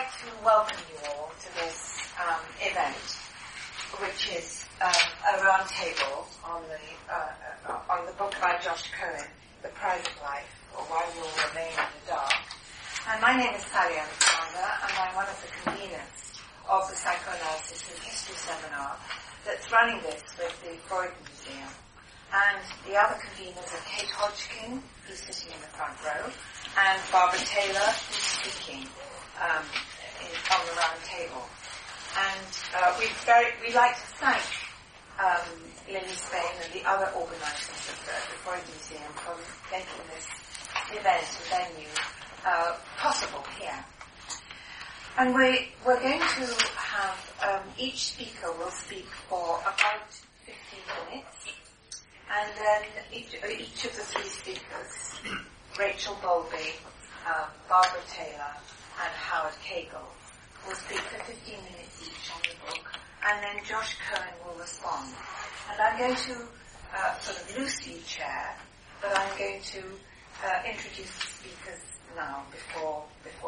like to welcome you all to this event, which is a roundtable on the book by Josh Cohen, The Private Life, or Why We'll Remain in the Dark. And my name is Sally Alexander, and I'm one of the conveners of the Psychoanalysis and History Seminar that's running this with the Freud Museum. And the other conveners are Kate Hodgkin, who's sitting in the front row, and Barbara Taylor, who's speaking on the round table. And we'd like to thank Lily Spain and the other organisers of the Freud Museum for making this event and venue possible here. And we're going to have each speaker will speak for about 15 minutes. And then each of the three speakers, Rachel Bowlby, Barbara Taylor, and Howard Cagle, will speak for 15 minutes each on the book, and then Josh Cohen will respond. And I'm going to sort of loosely chair, but I'm going to introduce the speakers now before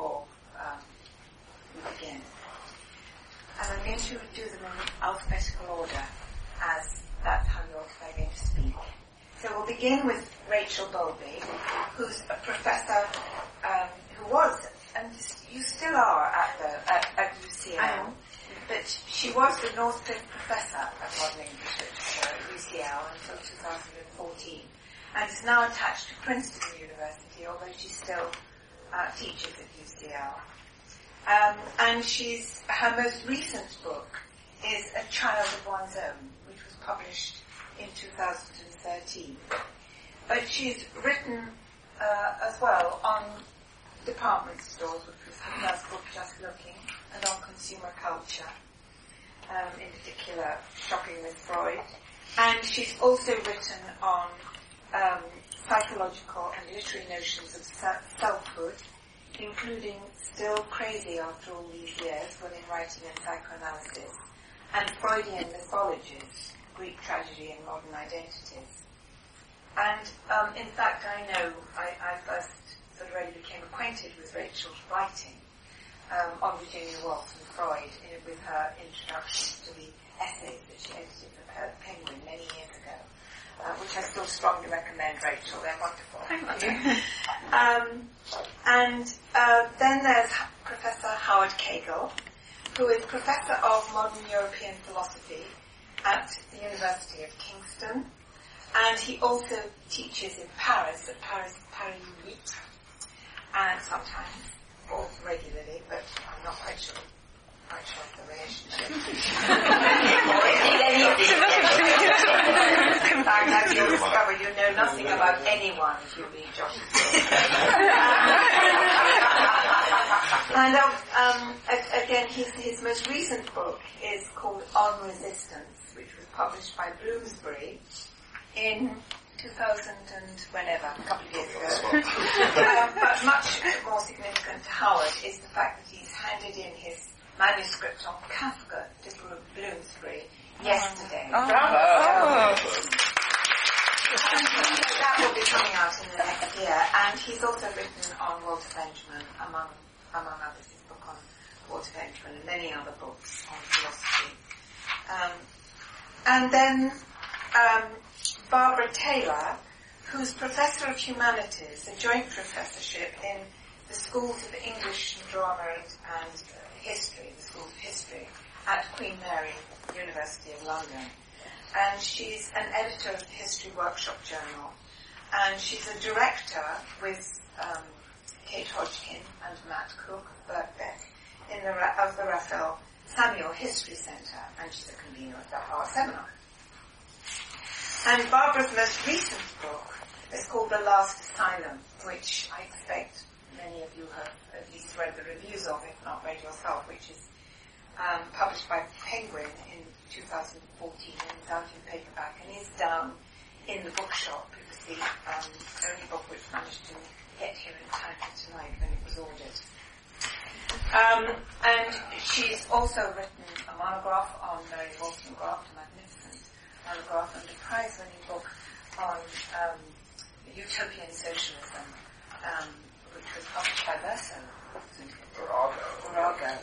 we begin. And I'm going to do them in alphabetical order, as that's how you're going to speak. So we'll begin with Rachel Bowlby, who's a professor who was, and you still are at UCL, but she was the Northcliffe Professor of Modern English Literature at UCL until 2014, and is now attached to Princeton University, although she still teaches at UCL. And her most recent book is A Child of One's Own, which was published in 2013. But she's written as well on department stores, which was her first book, Just Looking, and on consumer culture, in particular Shopping with Freud. And she's also written on psychological and literary notions of selfhood, including Still Crazy After All These Years, Women Writing in Psychoanalysis, and Freudian Mythologies, Greek Tragedy and Modern Identities. And in fact, I first sort of really became acquainted with Rachel's writing on Virginia Woolf and Freud with her introduction to the essays that she edited for Penguin many years ago, which I still strongly recommend, Rachel. They're wonderful. Thank you. And then there's Professor Howard Cagle, who is Professor of Modern European Philosophy at the University of Kingston, and he also teaches in Paris, at Paris 8, and sometimes, or regularly, but I'm not quite sure of the relationship. In fact, as you'll discover, you know nothing about anyone if you read Josh's book. And again, his most recent book is called On Resistance, which was published by Bloomsbury in 2000 and whenever, a couple of years ago. But much more significant to Howard is the fact that he's handed in his manuscript on Kafka to Bloomsbury yesterday. Bravo! That will be coming out in the next year. And he's also written on Walter Benjamin, among others, his book on Walter Benjamin and many other books on philosophy. And then Barbara Taylor, who's Professor of Humanities, a joint professorship in the Schools of English and Drama and History, the Schools of History, at Queen Mary, University of London. And she's an editor of the History Workshop Journal, and she's a director with Kate Hodgkin and Matt Cook of Birkbeck of the Raphael Samuel History Centre, and she's a convener of our seminar. And Barbara's most recent book is called The Last Asylum, which I expect many of you have at least read the reviews of, if not read yourself, which is published by Penguin in 2014 and is out in paperback and is down in the bookshop. It was the only book which managed to get here in time for tonight when it was ordered. And she's also written a monograph on Mary Wollstonecraft, a magnificent monograph, and a prize-winning book on utopian socialism, which was published by Verso. Urago.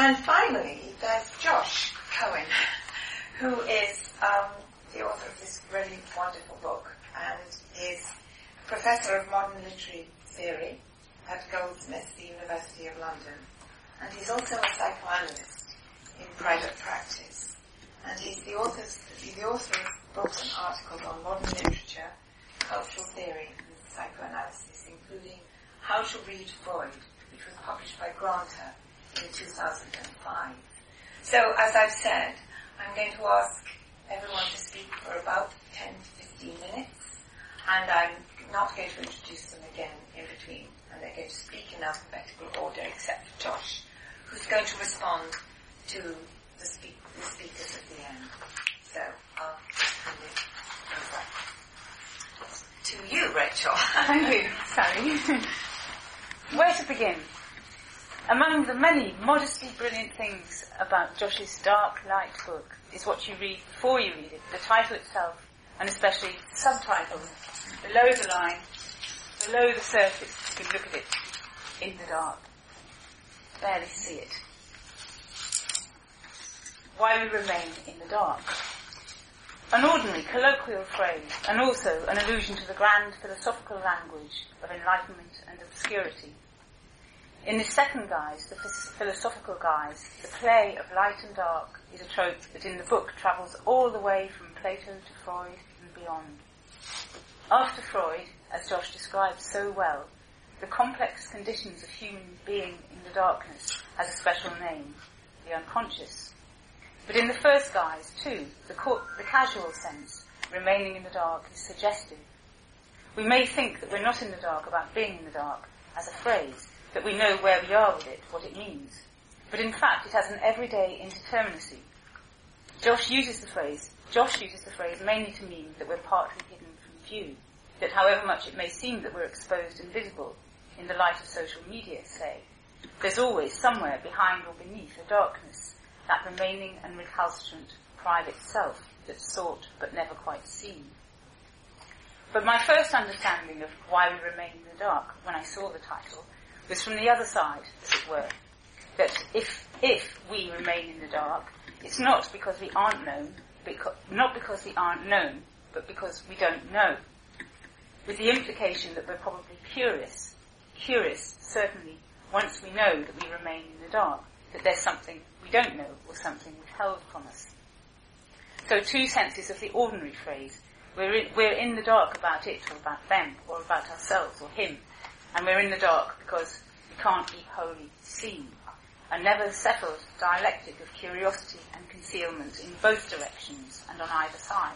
And finally, there's Josh Cohen, who is the author of this really wonderful book and is Professor of Modern Literary Theory at Goldsmiths, the University of London. And he's also a psychoanalyst in private practice. And he's the author of books and articles on modern literature, cultural theory, and psychoanalysis, including How to Read Freud, which was published by Granta in 2005. So, as I've said, I'm going to ask everyone to speak for about 10 to 15 minutes, and I'm not going to introduce them again in between, and they're going to speak in alphabetical order except for Josh, who's going to respond to the speakers at the end. So, I'll hand it over to you, Rachel. Thank you, Sally. Where to begin? Among the many modestly brilliant things about Josh's Dark Light book is what you read before you read it, the title itself, and especially the subtitle, below the line, below the surface, you can look at it in the dark. Barely see it. Why we remain in the dark. An ordinary colloquial phrase, and also an allusion to the grand philosophical language of enlightenment and obscurity. In this second guise, the philosophical guise, the play of light and dark is a trope that in the book travels all the way from Plato to Freud and beyond. After Freud, as Josh describes so well, the complex conditions of human being in the darkness has a special name, the unconscious. But in the first guise, too, the casual sense, remaining in the dark, is suggestive. We may think that we're not in the dark about being in the dark as a phrase, that we know where we are with it, what it means. But in fact, it has an everyday indeterminacy. Josh uses the phrase mainly to mean that we're partly hidden from view, that however much it may seem that we're exposed and visible, in the light of social media, say, there's always somewhere behind or beneath a darkness, that remaining and recalcitrant private self that's sought but never quite seen. But my first understanding of why we remain in the dark, when I saw the title, was from the other side, as it were, that if we remain in the dark, it's not because we aren't known, but because we don't know. With the implication that we're probably curious, certainly, once we know that we remain in the dark, that there's something we don't know or something withheld from us. So two senses of the ordinary phrase. We're in the dark about it, or about them, or about ourselves, or him, and we're in the dark because we can't be wholly seen. A never settled dialectic of curiosity and concealment in both directions and on either side.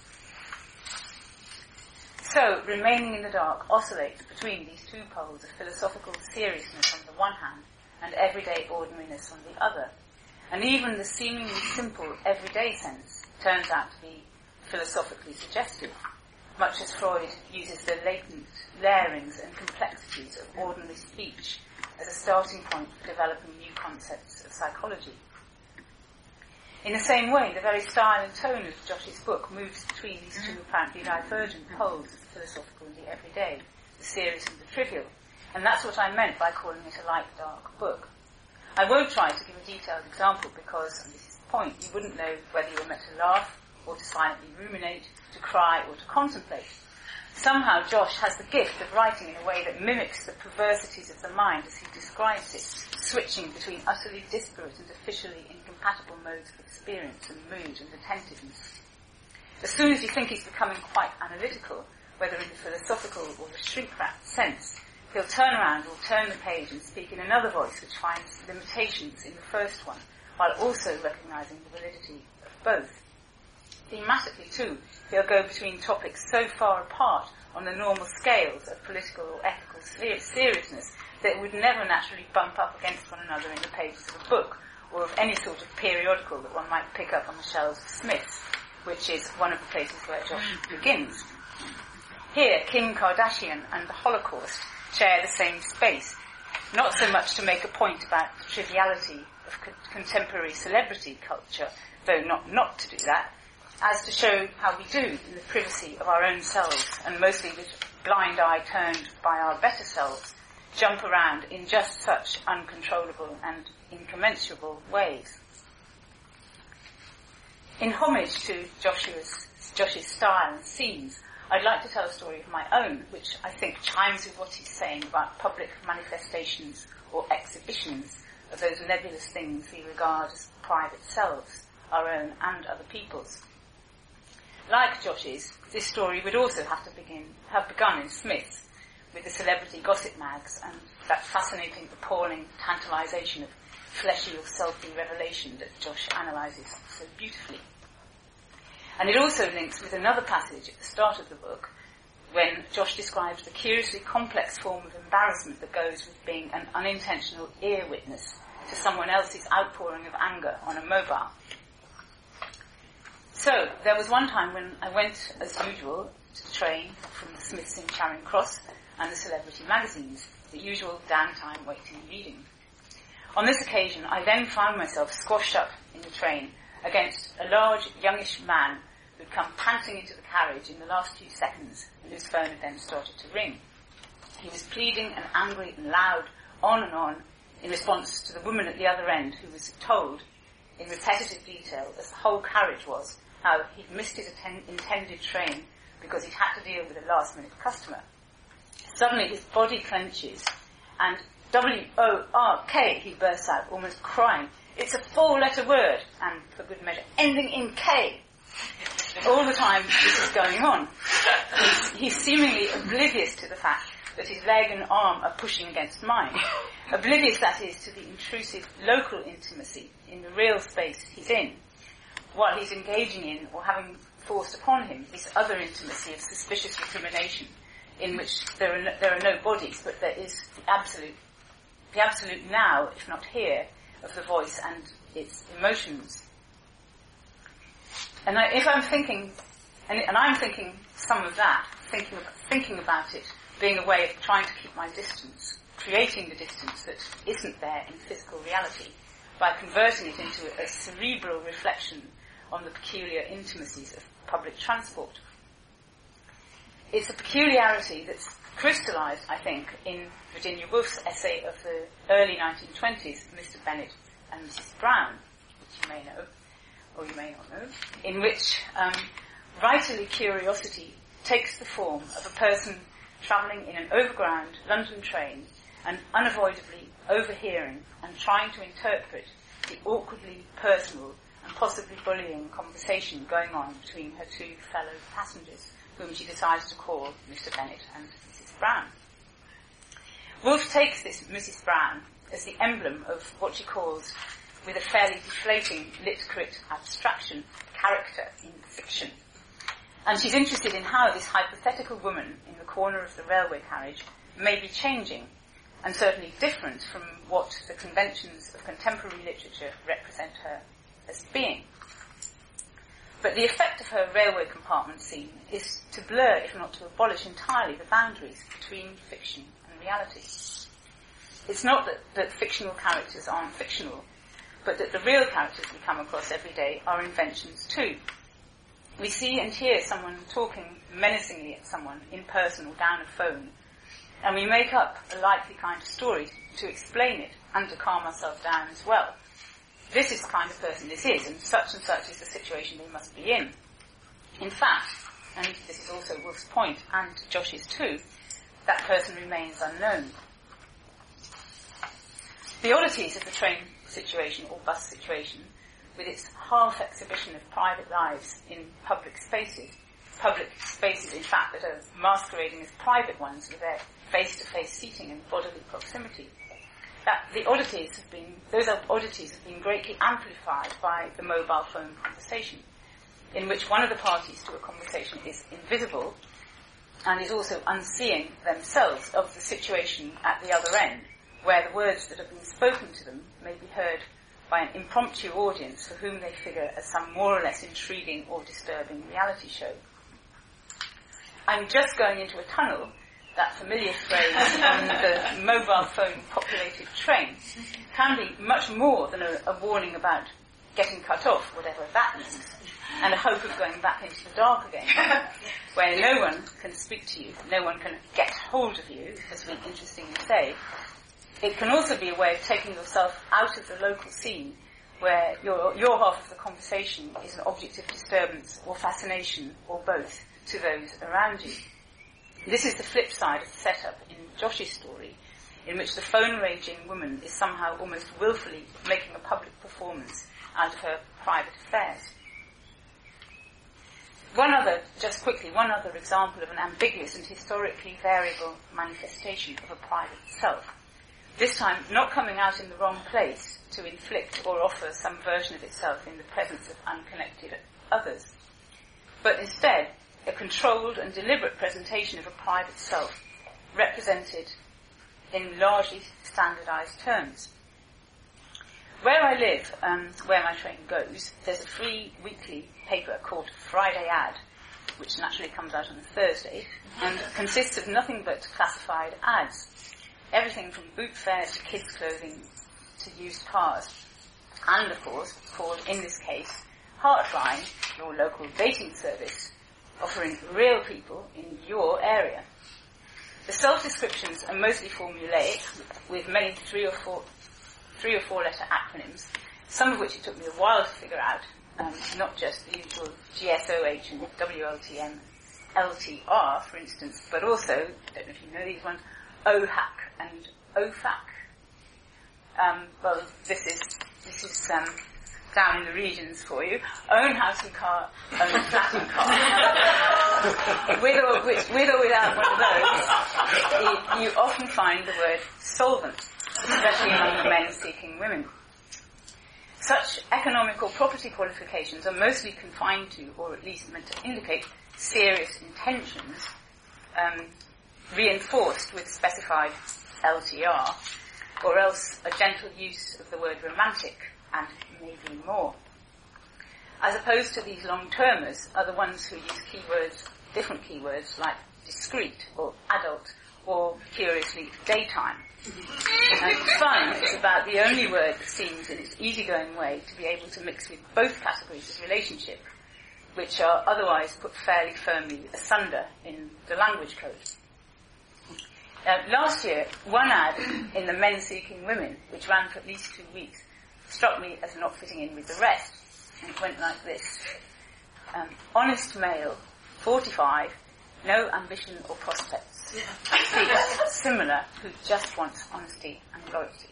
So, remaining in the dark oscillates between these two poles of philosophical seriousness on the one hand and everyday ordinariness on the other. And even the seemingly simple everyday sense turns out to be philosophically suggestive, much as Freud uses the latent layerings and complexities of ordinary speech as a starting point for developing new concepts of psychology. In the same way, the very style and tone of Josh's book moves between these two apparently divergent poles of the philosophical and the everyday, the serious and the trivial, and that's what I meant by calling it a light, dark book. I won't try to give a detailed example because, and this is the point, you wouldn't know whether you were meant to laugh or to silently ruminate, to cry or to contemplate. Somehow Josh has the gift of writing in a way that mimics the perversities of the mind as he describes it, switching between utterly disparate and officially incompatible modes of experience and mood and attentiveness. As soon as you think he's becoming quite analytical, whether in the philosophical or the shrink-wrapped sense, he'll turn around or turn the page and speak in another voice which finds limitations in the first one, while also recognising the validity of both. Thematically, too, he'll go between topics so far apart on the normal scales of political or ethical seriousness that it would never naturally bump up against one another in the pages of a book or of any sort of periodical that one might pick up on the shelves of Smith's, which is one of the places where Josh begins. Here, Kim Kardashian and the Holocaust share the same space, not so much to make a point about the triviality of contemporary celebrity culture, though not to do that, as to show how we do in the privacy of our own selves, and mostly with blind eye turned by our better selves, jump around in just such uncontrollable and incommensurable ways. In homage to Josh's style and scenes, I'd like to tell a story of my own, which I think chimes with what he's saying about public manifestations or exhibitions of those nebulous things we regard as private selves, our own and other people's. Like Josh's, this story would also have begun in Smith's, with the celebrity gossip mags and that fascinating, appalling tantalisation of fleshy or selfie revelation that Josh analyses so beautifully. And it also links with another passage at the start of the book, when Josh describes the curiously complex form of embarrassment that goes with being an unintentional ear witness to someone else's outpouring of anger on a mobile. So, there was one time when I went, as usual, to the train from the Smiths in Charing Cross and the celebrity magazines, the usual downtime waiting and reading. On this occasion, I then found myself squashed up in the train against a large, youngish man who'd come panting into the carriage in the last few seconds and whose phone had then started to ring. He was pleading and angry and loud, on and on, in response to the woman at the other end who was told, in repetitive detail, as the whole carriage was, how he'd missed his intended train because he'd had to deal with a last-minute customer. Suddenly his body clenches, and W-O-R-K, he bursts out, almost crying. It's a four-letter word, and for good measure, ending in K. All the time this is going on. He's seemingly oblivious to the fact that his leg and arm are pushing against mine. Oblivious, that is, to the intrusive local intimacy in the real space he's in, while he's engaging in, or having forced upon him, this other intimacy of suspicious recrimination, in which there are no bodies, but there is the absolute now, if not here, of the voice and its emotions. And if I'm thinking, and I'm thinking some of that, thinking about it being a way of trying to keep my distance, creating the distance that isn't there in physical reality, by converting it into a cerebral reflection on the peculiar intimacies of public transport. It's a peculiarity that's crystallised, I think, in Virginia Woolf's essay of the early 1920s, Mr. Bennet and Mrs. Brown, which you may know, or you may not know, in which writerly curiosity takes the form of a person travelling in an overground London train and unavoidably overhearing and trying to interpret the awkwardly personal and possibly bullying conversation going on between her two fellow passengers, whom she decides to call Mr. Bennet and Mrs. Brown. Woolf takes this Mrs. Brown as the emblem of what she calls, with a fairly deflating lit-crit abstraction, character in fiction. And she's interested in how this hypothetical woman in the corner of the railway carriage may be changing, and certainly different from what the conventions of contemporary literature represent her as being. But the effect of her railway compartment scene is to blur, if not to abolish entirely, the boundaries between fiction and reality. It's not that fictional characters aren't fictional, but that the real characters we come across every day are inventions too. We see and hear someone talking menacingly at someone in person or down a phone, and we make up a likely kind of story to explain it and to calm ourselves down as well. This is the kind of person this is, and such is the situation they must be in. In fact, and this is also Woolf's point, and Josh's too, that person remains unknown. The oddities of the train situation or bus situation, with its half exhibition of private lives in public spaces in fact that are masquerading as private ones with their face-to-face seating and bodily proximity, those oddities have been greatly amplified by the mobile phone conversation, in which one of the parties to a conversation is invisible and is also unseeing themselves of the situation at the other end, where the words that have been spoken to them may be heard by an impromptu audience for whom they figure as some more or less intriguing or disturbing reality show. I'm just going into a tunnel, that familiar phrase on the mobile phone populated train, can be much more than a warning about getting cut off, whatever that means, and a hope of going back into the dark again, where no one can speak to you, no one can get hold of you, as we interestingly say. It can also be a way of taking yourself out of the local scene, where your half of the conversation is an object of disturbance or fascination, or both, to those around you. This is the flip side of the setup in Josh's story, in which the phone-raging woman is somehow almost willfully making a public performance out of her private affairs. One other example of an ambiguous and historically variable manifestation of a private self. This time, not coming out in the wrong place to inflict or offer some version of itself in the presence of unconnected others, but instead a controlled and deliberate presentation of a private self represented in largely standardized terms. Where I live and where my train goes, there's a free weekly paper called Friday Ad, which naturally comes out on a Thursday, and consists of nothing but classified ads. Everything from boot fairs to kids' clothing to used cars. And, of course, called, in this case, Heartline, your local dating service, offering real people in your area. The self-descriptions are mostly formulaic, with many three or four letter acronyms, some of which it took me a while to figure out, not just the usual GSOH and WLTM, LTR, for instance, but also, I don't know if you know these ones, OHAC and OFAC. Well, this is down in the regions for you. Own house and car, own flat and car. with or without one of those, you often find the word solvent, especially among men seeking women. Such economical property qualifications are mostly confined to, or at least meant to indicate, serious intentions, reinforced with specified LTR, or else a gentle use of the word romantic, and maybe more. As opposed to these long-termers are the ones who use different keywords like discreet, or adult, or curiously daytime. And fun is about the only word that seems in its easygoing way to be able to mix with both categories of relationship, which are otherwise put fairly firmly asunder in the language code. Last year, one ad in the Men Seeking Women, which ran for at least 2 weeks, struck me as not fitting in with the rest. And it went like this. Honest male, 45, no ambition or prospects. Seeks similar, who just wants honesty and loyalty.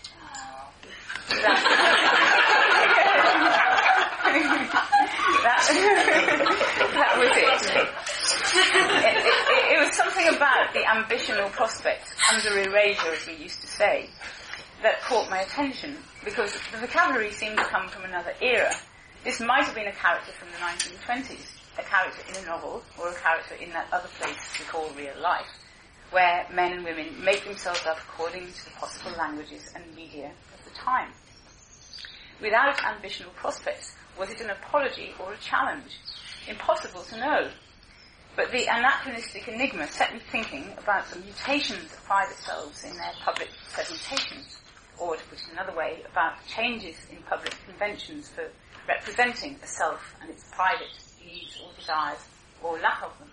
That was it. It was something about the ambition or prospect, under erasure as we used to say, that caught my attention, because the vocabulary seemed to come from another era. This might have been a character from the 1920s, a character in a novel, or a character in that other place we call real life, where men and women make themselves up according to the possible languages and media of the time. Without ambition or prospects, was it an apology or a challenge? Impossible to know. But the anachronistic enigma set me thinking about the mutations of private selves in their public presentations, or to put it another way, about changes in public conventions for representing a self and its private needs or desires, or lack of them.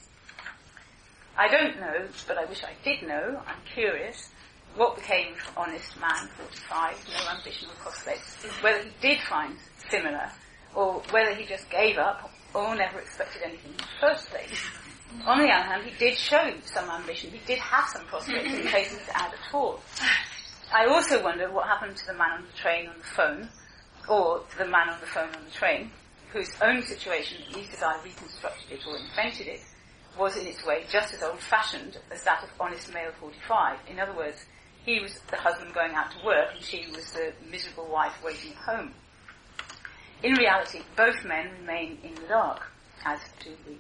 I don't know, but I wish I did know, I'm curious, what became of honest man 45, no ambition or prospects, whether he did find similar, or whether he just gave up, or never expected anything in the first place. On the other hand, he did show some ambition, he did have some prospects in cases to add at all. I also wonder what happened to the man on the train on the phone, or to the man on the phone on the train, whose own situation, at least as I reconstructed it or invented it, was in its way just as old-fashioned as that of honest male 45. In other words, he was the husband going out to work and she was the miserable wife waiting at home. In reality, both men remain in the dark, as do we.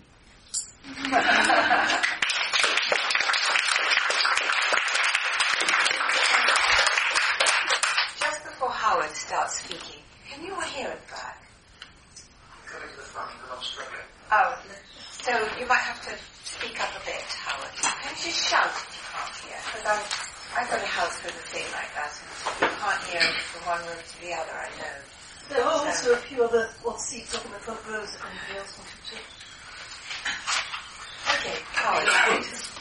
Just before Howard starts speaking, can you all hear at the back? Coming to the front, but I'm struggling. Oh, so you might have to speak up a bit, Howard. Can you just shout if you can't hear? Because I've got a house with a thing like that, and you can't hear from one room to the other, I know. There are also a few other seats up in the front rows if anybody else wanted to. Okay, Carl.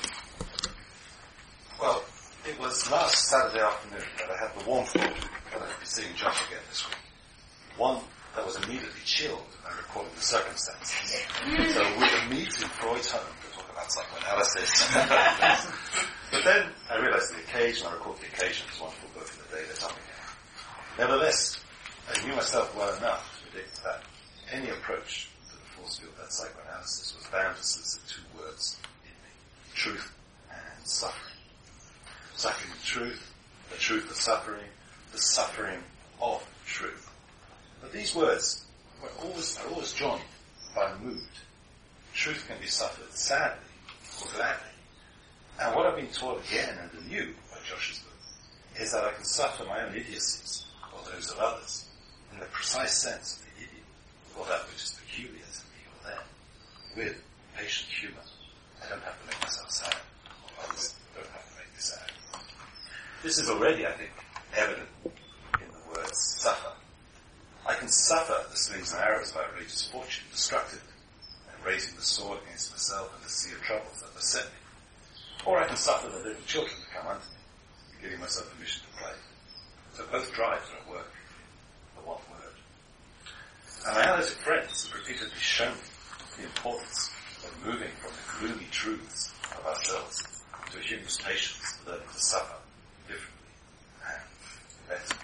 Well, it was last Saturday afternoon that I had the warm thought that I'd be seeing Josh again this week. One that was immediately chilled and recalling the circumstances. So we'd meet in Freud's home to talk about psychoanalysis. But then I realized the occasion, I recalled the occasion as wonderful book in the day there's something there. Nevertheless, I knew myself well enough to predict that any approach to the force field that psychoanalysis was bound to solicit two words in me: truth and suffering. Suffering the truth of suffering, the suffering of truth. But these words are always joined by mood. Truth can be suffered sadly or gladly. And what I've been taught again and anew by Josh's book is that I can suffer my own idiocies or those of others in the precise sense of the idiom, or that which is peculiar to me or them, with patient humour. I don't have to make myself sad, or others don't have to make me sad. This is already, I think, evident in the words suffer. I can suffer the slings and arrows of outrageous fortune, destructive, and raising the sword against myself and the sea of troubles that beset me. Or I can suffer the little children to come unto me, giving myself permission to play. So both drives are at work, the one word. And my analytic friends have repeatedly shown me the importance of moving from the gloomy truths of ourselves to a human's patience, learning to suffer differently and better.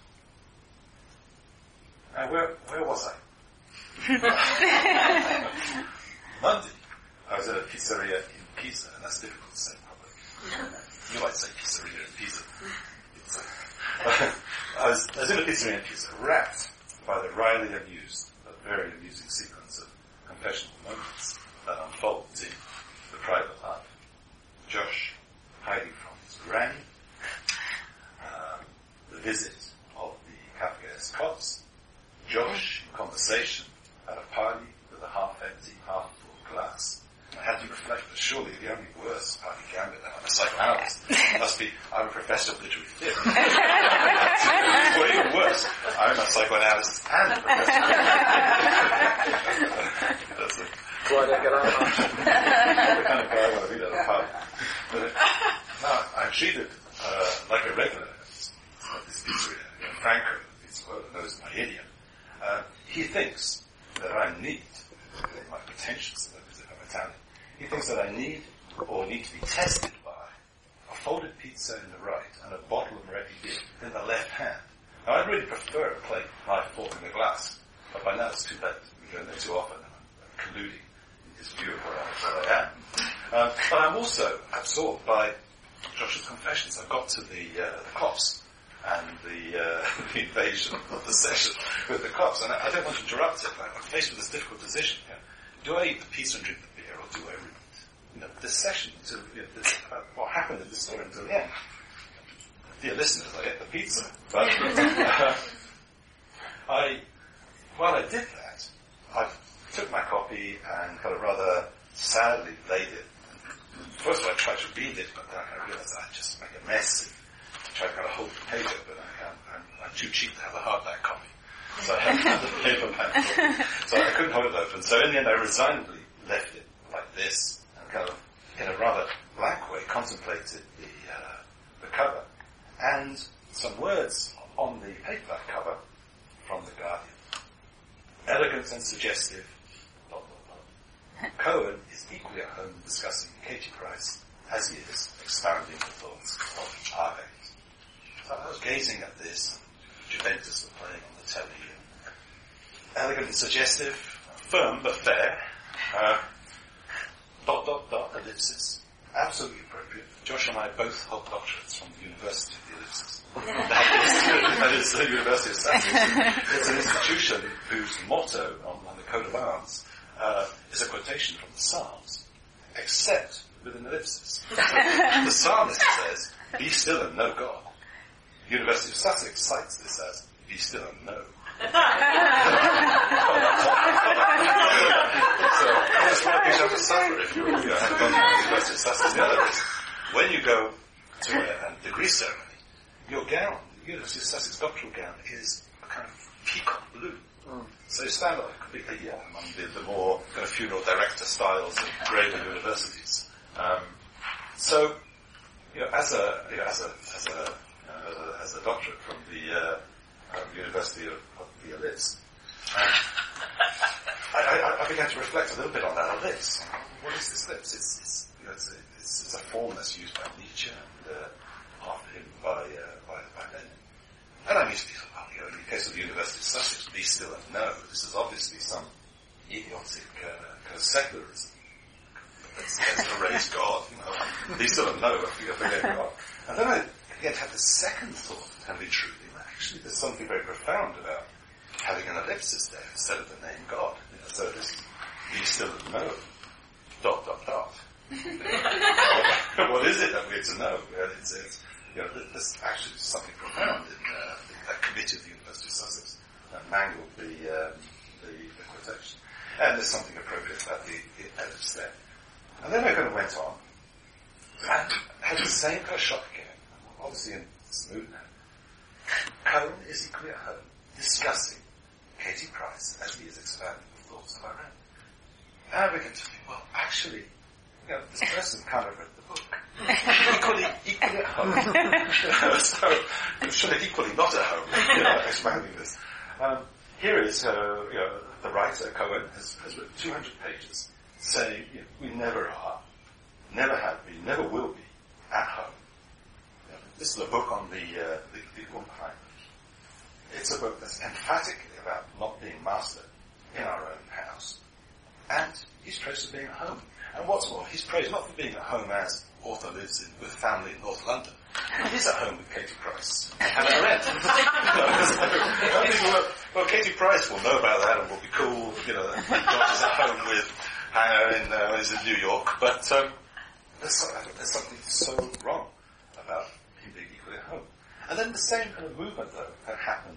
Now, where was I? Monday, I was at a pizzeria in Pisa, and that's difficult to say in public. You might say pizzeria in Pisa. I was in a pizzeria in Pisa, rapt by the wryly amused, but very amusing sequence of confessional moments that unfolds in the private life. Josh hiding from his granny, the visit of the Kafkaesque cops, Josh in conversation at a party with a half-empty, half-full glass. I had to reflect that surely the only worse party gambit than I'm a psychoanalyst must be I'm a professor of literary theory. Or even worse, I'm a psychoanalyst and a professor. That's it. Why don't get out of the kind of guy I want to be at a party. Now, I'm treated like a regular at this pizzeria. Franco, it's well knows my idiom. He thinks that I need, my pretensions, because I'm Italian, he thinks that I need or need to be tested by a folded pizza in the right and a bottle of Moretti beer in the left hand. Now, I'd really prefer a plate, knife, fork in the glass, but by now it's too late. We go there too often, and I'm colluding in his view of what I am. But I'm also absorbed by Josh's confessions. I've got to the cops and the invasion of the session with the cops, and I don't want to interrupt it. I'm faced with this difficult decision here. Do I eat the pizza and drink the beer, or do I read? This session, about what happened in this story until the end. Dear listeners, I ate the pizza, but while I did that, I took my copy and kind of rather sadly laid it. First of all, I tried to read it, but then I realized I'd just make a mess. I tried to kind of hold the page open, and I'm too cheap to have a hardback copy. So I had to have the paperback copy. So I couldn't hold it open. So in the end, I resignedly left it like this, and kind of, in a rather blank way, contemplated the cover. And some words on the paperback cover from The Guardian. Elegant and suggestive, ... Cohen is equally at home discussing Katie Price as he is expounding the thoughts of Harvey. So I was gazing at this, Juventus were playing on the telly. Elegant and suggestive, firm but fair, ... ellipsis. Absolutely appropriate. Josh and I both hold doctorates from the University of the Ellipsis. That is the University of Sussex. It's an institution whose motto on the coat of arms is a quotation from the Psalms, except with an ellipsis. The psalmist says, "Be still and know God." The University of Sussex cites this as, "Be still and know." So that's one thing you have to suffer if you have gone to the University of Sussex. The other is, when you go to a degree ceremony, your gown, the University of Sussex doctoral gown, is a kind of peacock So you stand up completely among the more kind of funeral director styles of greater universities. So, as a doctorate from the University of Biarritz, I began to reflect a little bit on that ellipse. What is this ellipse? It's a form that's used by Nietzsche and after him by Lenin. And I immediately thought, in the case of the University of Sussex, be still and know. This is obviously some idiotic kind of secularism. Let's erase God, Be still and know, forget God. And then I began to have the second thought, and be true. Actually, there's something very profound about having an ellipsis there instead of the name God. So this be still and know. ... What is it that we're to know? There's actually something profound in that committee of the University of Sussex that mangled the quotation. And there's something appropriate about the ellipse there. And then I kind of went on and had the same kind of shock again. Obviously in this mood now. Cohen is equally at home discussing Katie Price as he is expanding the thoughts of our own. And I began to think, well, actually, this person kind of read the book. equally at home. So, should it equally not at home, expanding this. Here is, the writer, Cohen, has written 200 pages saying, we never are, never have been, never will be at home. This is a book on the Umheim. It's a book that's emphatically about not being master in our own house. And he's praised for being at home. And what's more, he's praised not for being at home as author lives with family in North London. He is at home with Katie Price. And a rent. Well, Katie Price will know about that and will be cool. Josh is at home with Hannah when he's in New York. But there's something so wrong about him being equally at home. And then the same kind of movement, though, that happened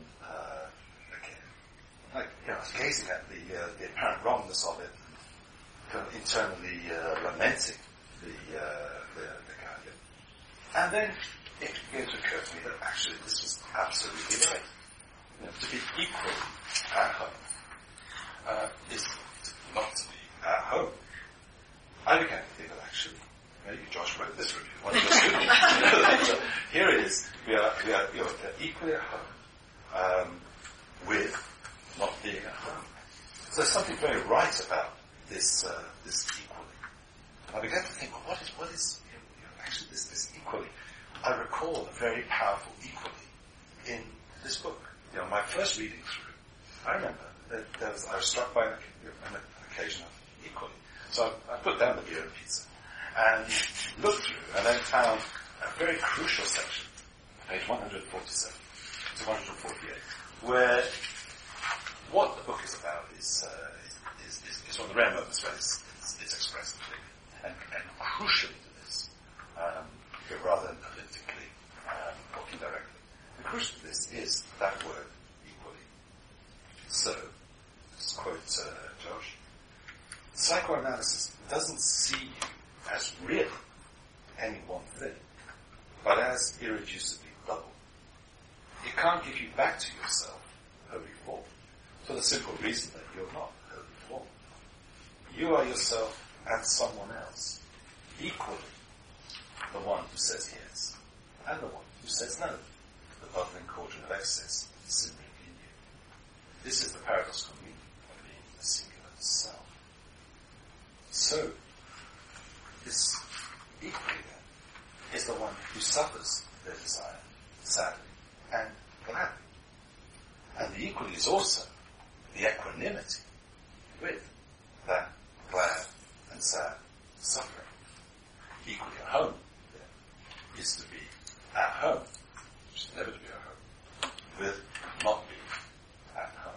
again. I was gazing at the apparent wrongness of it, kind of internally lamenting the Guardian. And then it began to occur to me that actually this was absolutely right. To be equally at home is not to be at home. I began to think that actually, maybe Josh wrote this review, one of your students. Here it is, we are equally at home with not being at home. So there's something very right about this equally. I began to think, well, what is actually this equally? I recall a very powerful equally in this book. My first reading through, I remember that I was struck by an occasion of equally. So I put down the beer and pizza and looked through and then found a very crucial section, page 147 to 148, where what the book is about is one of the rare moments where it's expressed completely. And crucially to this, rather than elliptically or indirectly, the crucial to this is that word equally. So, just quote Josh, psychoanalysis doesn't see you as really any one thing, but as irreducibly double. It can't give you back to yourself wholly formed, for the simple reason that you're not wholly formed. You are yourself and someone else, equally the one who says yes, and the one who says no, the bubbling cauldron of excess simmering in you. This is the paradoxical meaning of being a singular self. So, this equally then is the one who suffers their desire, sadly and gladly. And the equally is also the equanimity with that glad and sad suffering. Equally at home, then, is to be at home, which is never to be at home, with not being at home.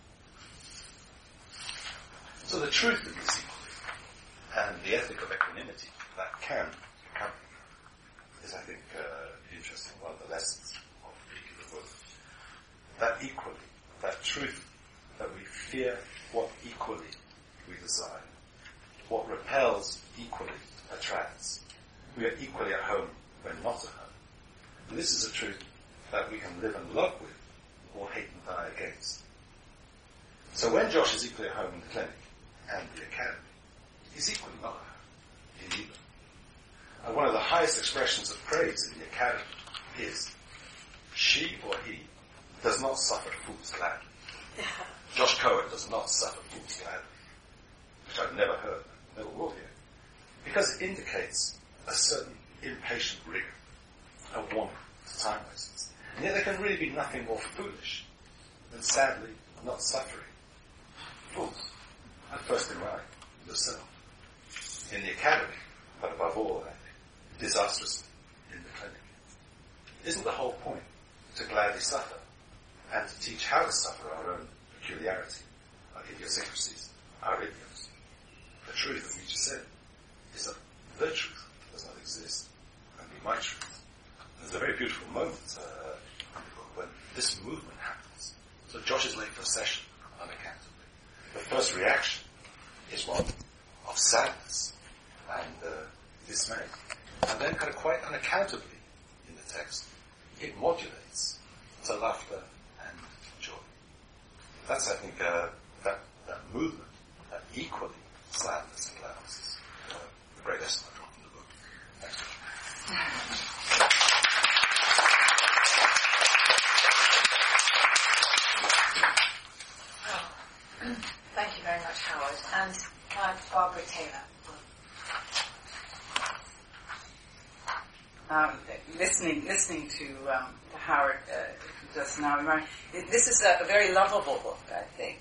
So the truth in this equally, and the ethic of equanimity that can accompany is, I think, interesting, one of the lessons of reading the book. That equally, that truth, that we fear what equally we desire, what repels equally attracts. We are equally at home when not at home. And this is a truth that we can live and love with, or hate and die against. So when Josh is equally at home in the clinic and the academy, he's equally not at home in either. And one of the highest expressions of praise in the academy is, she or he does not suffer fools gladly. Josh Cohen does not suffer fools gladly, which I've never heard, never will hear, because it indicates a certain impatient rigor, a want to time wasters. And yet there can really be nothing more foolish than sadly not suffering fools, and first in line, yourself. In the academy, but above all, I think, disastrously in the clinic. Isn't the whole point to gladly suffer and to teach how to suffer our own peculiarity, our idiosyncrasies, our idioms? The truth that we just said is that the truth does not exist and be my truth. There's a very beautiful moment in the book when this movement happens. So Josh is late for a session, unaccountably. The first reaction is one of sadness and dismay. And then kind of quite unaccountably in the text, it modulates to laughter and joy. That's, I think, that movement, that equally sadness and gladness is the great lesson I draw from the book. Thanks. Thank you very much, Howard. And Barbara Taylor. Listening to Howard just now, this is a very lovable book, I think.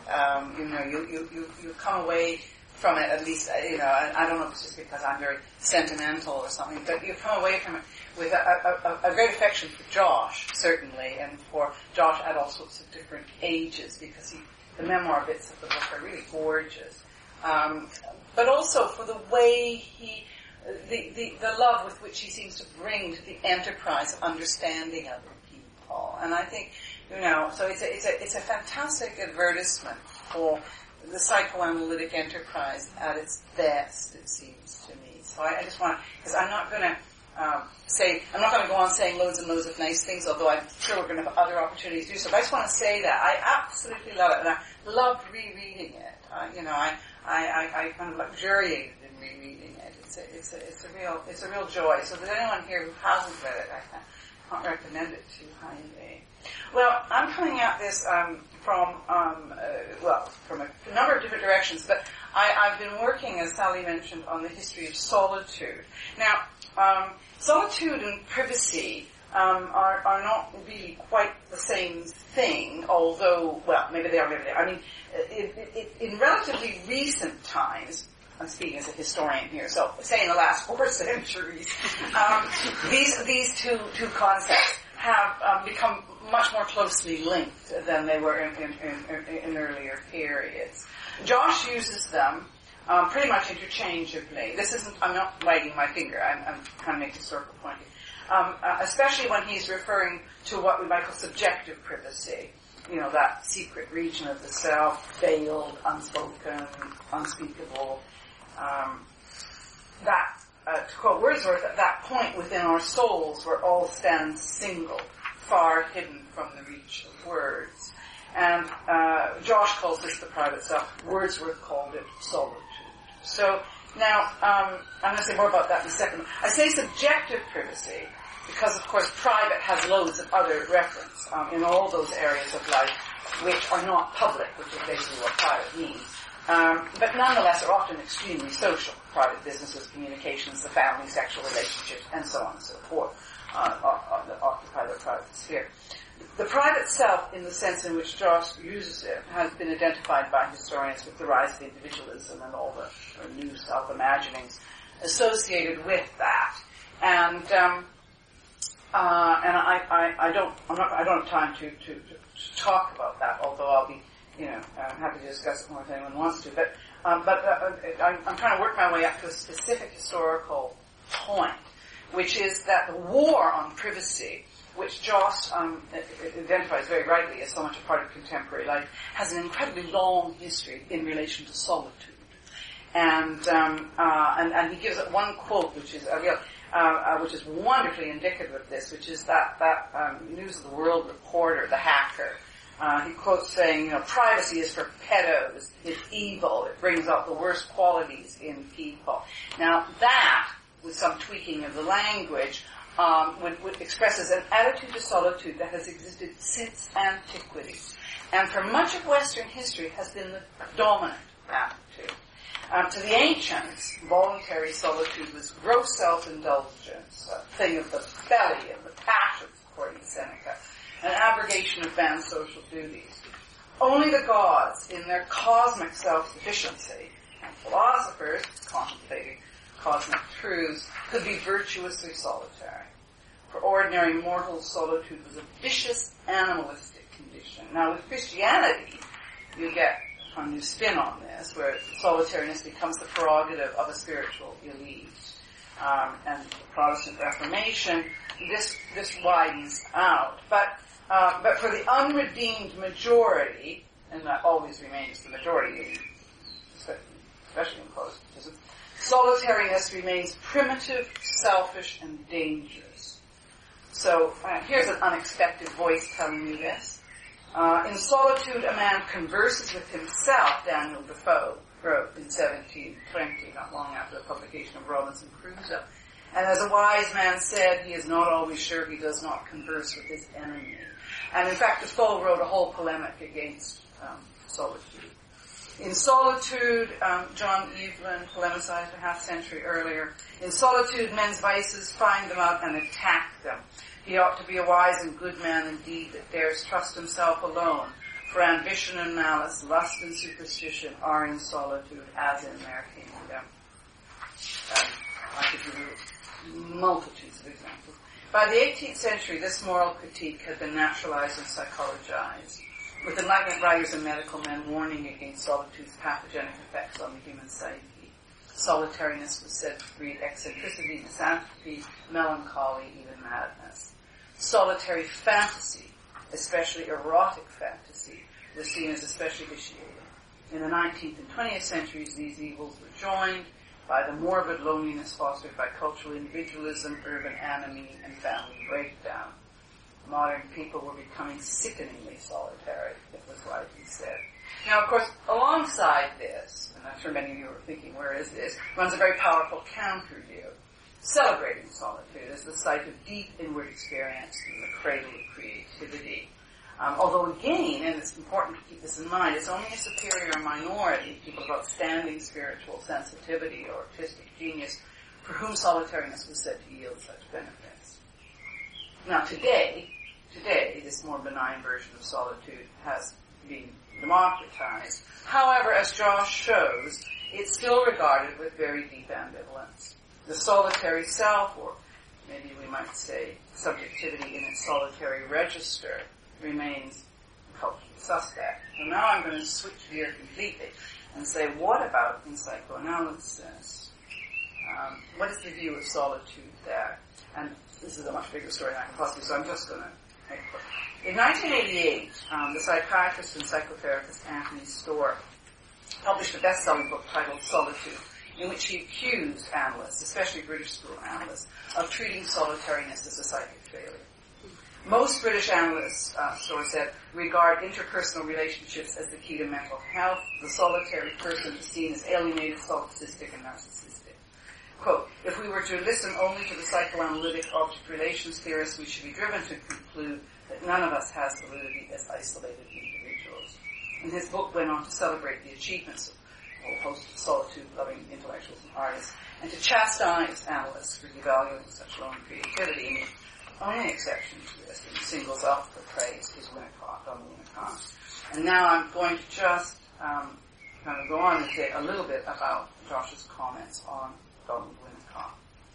You come away from it, at least, I don't know if it's just because I'm very sentimental or something, but you come away from it with a great affection for Josh, certainly, and for Josh at all sorts of different ages, because the memoir bits of the book are really gorgeous. But also for the way the love with which he seems to bring to the enterprise of understanding other people. And I think, so it's a fantastic advertisement for the psychoanalytic enterprise at its best, it seems to me. So I just want to, because I'm not going to I'm not going to go on saying loads and loads of nice things, although I'm sure we're going to have other opportunities to do so. But I just want to say that I absolutely love it, and I loved rereading it. I kind of luxuriated in rereading it. It's a real joy. So if there's anyone here who hasn't read it, I can't recommend it too highly. Well, I'm coming at this from a number of different directions, but I've been working, as Sally mentioned, on the history of solitude. Now, solitude and privacy are not really quite the same thing, although, well, maybe they are, maybe they are. I mean, in relatively recent times, I'm speaking as a historian here, so say in the last 4 centuries, these two concepts have become much more closely linked than they were in earlier periods. Josh uses them pretty much interchangeably. I'm not wagging my finger, I'm trying to make a historical point here. Especially when he's referring to what we might call subjective privacy. That secret region of the self, veiled, unspoken, unspeakable. To quote Wordsworth, at that point within our souls where all stands single, far hidden from the reach of words. And Josh calls this the private self. Wordsworth called it solitude. So now, I'm going to say more about that in a second. I say subjective privacy because, of course, private has loads of other reference in all those areas of life which are not public, which is basically what private means. But nonetheless are often extremely social. Private businesses, communications, the family, sexual relationships, and so on and so forth occupy the private sphere. The private self, in the sense in which Josh uses it, has been identified by historians with the rise of individualism and all the new self-imaginings associated with that. And I don't have time to talk about that, although I'll be happy to discuss it more if anyone wants to. But I'm trying to work my way up to a specific historical point, which is that the war on privacy, which Joss identifies very rightly as so much a part of contemporary life, has an incredibly long history in relation to solitude. And he gives it one quote, which is a real, which is wonderfully indicative of this, which is that News of the World reporter, the hacker, He quotes saying, privacy is for pedos, it's evil, it brings out the worst qualities in people. Now that, with some tweaking of the language, would expresses an attitude to solitude that has existed since antiquity, and for much of Western history has been the dominant attitude. To the ancients, voluntary solitude was gross self-indulgence, a thing of the belly, of the passions, according to Seneca, an abrogation of man's social duties. Only the gods, in their cosmic self-sufficiency, and philosophers contemplating cosmic truths, could be virtuously solitary. For ordinary mortals, solitude was a vicious, animalistic condition. Now, with Christianity, you get a new spin on this, where solitariness becomes the prerogative of a spiritual elite. And the Protestant Reformation, this widens out. But for the unredeemed majority, and that always remains the majority, especially in Protestantism, solitariness remains primitive, selfish, and dangerous. So here's an unexpected voice telling you this. In solitude, a man converses with himself, Daniel Defoe wrote in 1720, not long after the publication of Robinson Crusoe. And as a wise man said, he is not always sure he does not converse with his enemy. And in fact, Defoe wrote a whole polemic against solitude. In solitude, John Evelyn polemicized a half-century earlier, in solitude men's vices find them out and attack them. He ought to be a wise and good man indeed that dares trust himself alone, for ambition and malice, lust and superstition are in solitude as in their kingdom. I could give you multitudes of examples. By the 18th century, this moral critique had been naturalized and psychologized, with Enlightenment writers and medical men warning against solitude's pathogenic effects on the human psyche. Solitariness was said to breed eccentricity, misanthropy, melancholy, even madness. Solitary fantasy, especially erotic fantasy, was seen as especially vitiated. In the 19th and 20th centuries, these evils were joined by the morbid loneliness fostered by cultural individualism, urban anomie, and family breakdown. Modern people were becoming sickeningly solitary, it was widely said. Now, of course, alongside this, and I'm sure many of you are thinking, where is this, runs a very powerful counter-view. Celebrating solitude as the site of deep inward experience and the cradle of creativity. Although again, and it's important to keep this in mind, it's only a superior minority, people of outstanding spiritual sensitivity or artistic genius, for whom solitariness was said to yield such benefits. Now today, this more benign version of solitude has been democratized. However, as Josh shows, it's still regarded with very deep ambivalence. The solitary self, or maybe we might say subjectivity in its solitary register, remains culturally suspect. So now I'm going to switch gear completely and say, what about in psychoanalysis? What is the view of solitude there? And this is a much bigger story than I can possibly, so I'm just going to make it quick. In 1988, the psychiatrist and psychotherapist Anthony Storr published a best-selling book titled Solitude, in which he accused analysts, especially British school analysts, of treating solitariness as a psychic failure. Most British analysts, Storr said, regard interpersonal relationships as the key to mental health. The solitary person is seen as alienated, solipsistic, and narcissistic. Quote, if we were to listen only to the psychoanalytic object relations theorists, we should be driven to conclude that none of us has validity as isolated individuals. And his book went on to celebrate the achievements of a host of solitude-loving intellectuals and artists, and to chastise analysts for devaluing such lone creativity. And the only exception to this, and singles out for praise, is Winnicott, Donald Winnicott. And now I'm going to just kind of go on and say a little bit about Josh's comments on Donald Winnicott.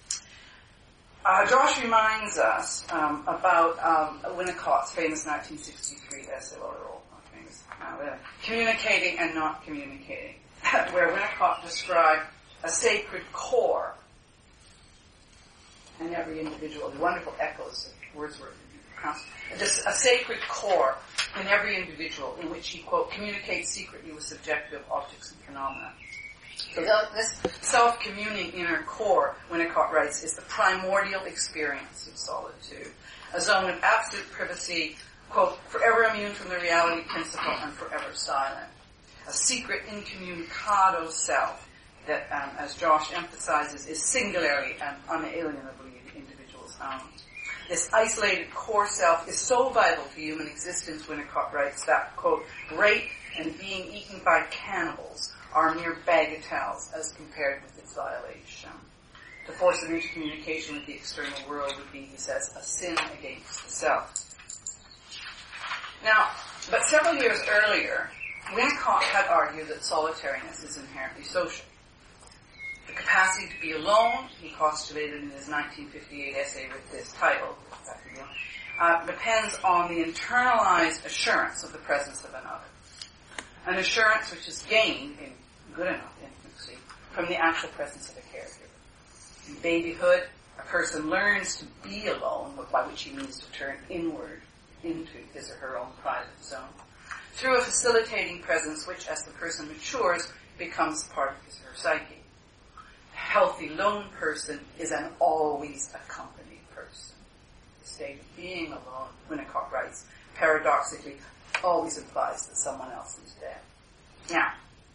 Josh reminds us about Winnicott's famous 1963 essay, well, they're all not famous now, Communicating and Not Communicating, where Winnicott described a sacred core in every individual, the wonderful echoes of Wordsworth, just a sacred core in every individual in which he, quote, communicates secretly with subjective objects and phenomena. So this self-communing inner core, Winnicott writes, is the primordial experience of solitude, a zone of absolute privacy quote, forever immune from the reality principle and forever silent. A secret incommunicado self that, as Josh emphasizes, is singularly and unalienably the individual's own. This isolated core self is so vital to human existence, Winnicott writes, that, quote, rape and being eaten by cannibals are mere bagatelles as compared with its violation. To force an intercommunication with the external world would be, he says, a sin against the self. Now, but several years earlier, Winnicott had argued that solitariness is inherently social. The capacity to be alone, he postulated in his 1958 essay with this title, depends on the internalized assurance of the presence of another. An assurance which is gained in good enough intimacy from the actual presence of a caregiver. In babyhood, a person learns to be alone, by which he means to turn inward into his or her own private zone, through a facilitating presence which, as the person matures, becomes part of his or her psyche. A healthy lone person is an always accompanied person. The state of being alone, Winnicott writes, paradoxically, always implies that someone else is dead. Now,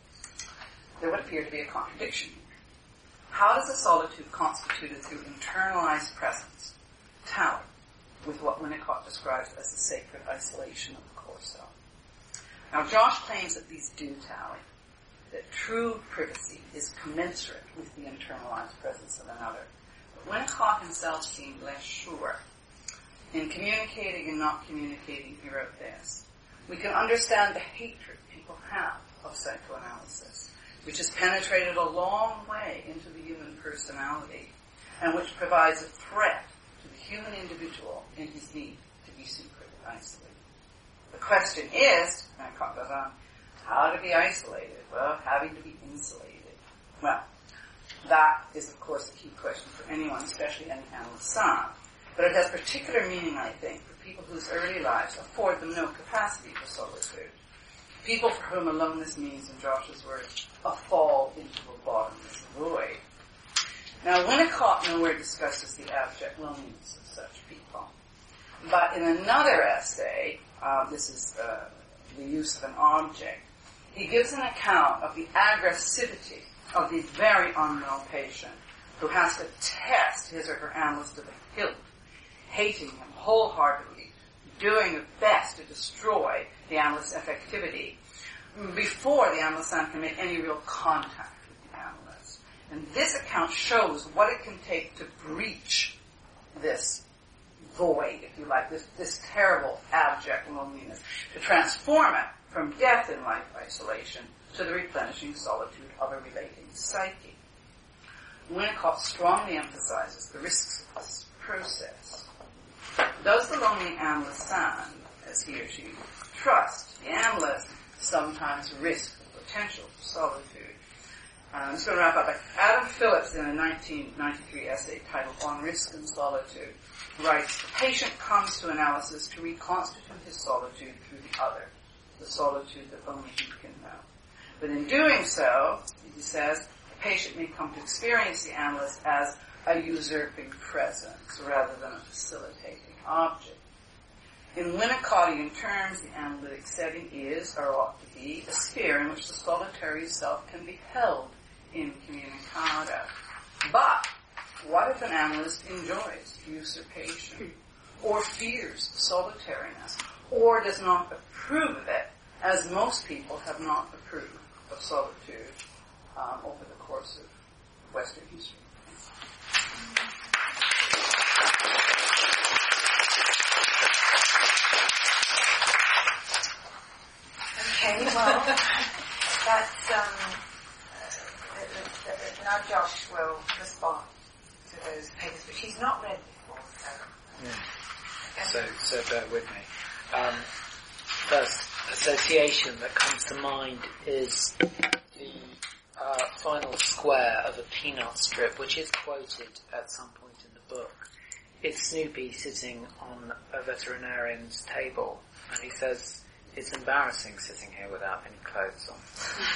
there would appear to be a contradiction here. How does a solitude constituted through internalized presence tally with what Winnicott describes as the sacred isolation of the core self? Now, Josh claims that these do tally, that true privacy is commensurate with the internalized presence of another. But Winnicott himself seemed less sure. In Communicating and Not Communicating, he wrote this: we can understand the hatred people have of psychoanalysis, which has penetrated a long way into the human personality, and which provides a threat to the human individual in his need to be secret and isolated. The question is, Winnicott goes on, how to be isolated? Well, having to be insulated. Well, that is, of course, a key question for anyone, especially any analyst. But it has particular meaning, I think, for people whose early lives afford them no capacity for solitude. People for whom aloneness means, in Josh's words, a fall into a bottomless void. Now, Winnicott nowhere discusses the abject loneliness of such people. But in another essay, this is the use of an object, he gives an account of the aggressivity of the very unwell patient who has to test his or her analyst to the hilt, hating him wholeheartedly, doing his best to destroy the analyst's effectivity before the analyst can make any real contact with the analyst. And this account shows what it can take to breach this void, if you like, this terrible, abject loneliness, to transform it from death in life isolation to the replenishing solitude of a relating psyche. Winnicott strongly emphasizes the risks of this process. Does the lonely analyst, as he or she trusts the analyst, sometimes risk the potential for solitude? I'm just going to wrap up. Adam Phillips, in a 1993 essay titled On Risk and Solitude, writes, the patient comes to analysis to reconstitute his solitude through the other, the solitude that only he can know. But in doing so, he says, the patient may come to experience the analyst as a usurping presence rather than a facilitating object. In Winnicottian terms, the analytic setting is, or ought to be, a sphere in which the solitary self can be held incommunicado. But what if an analyst enjoys usurpation, or fears solitariness, or does not approve of it, as most people have not approved of solitude over the course of Western history? Okay, well, that's, now Josh will respond to those papers, which he's not read before, so. Yeah. So bear with me. First association that comes to mind is the final square of a peanut strip, which is quoted at some point in the book. It's Snoopy sitting on a veterinarian's table, and he says, "It's embarrassing sitting here without any clothes on."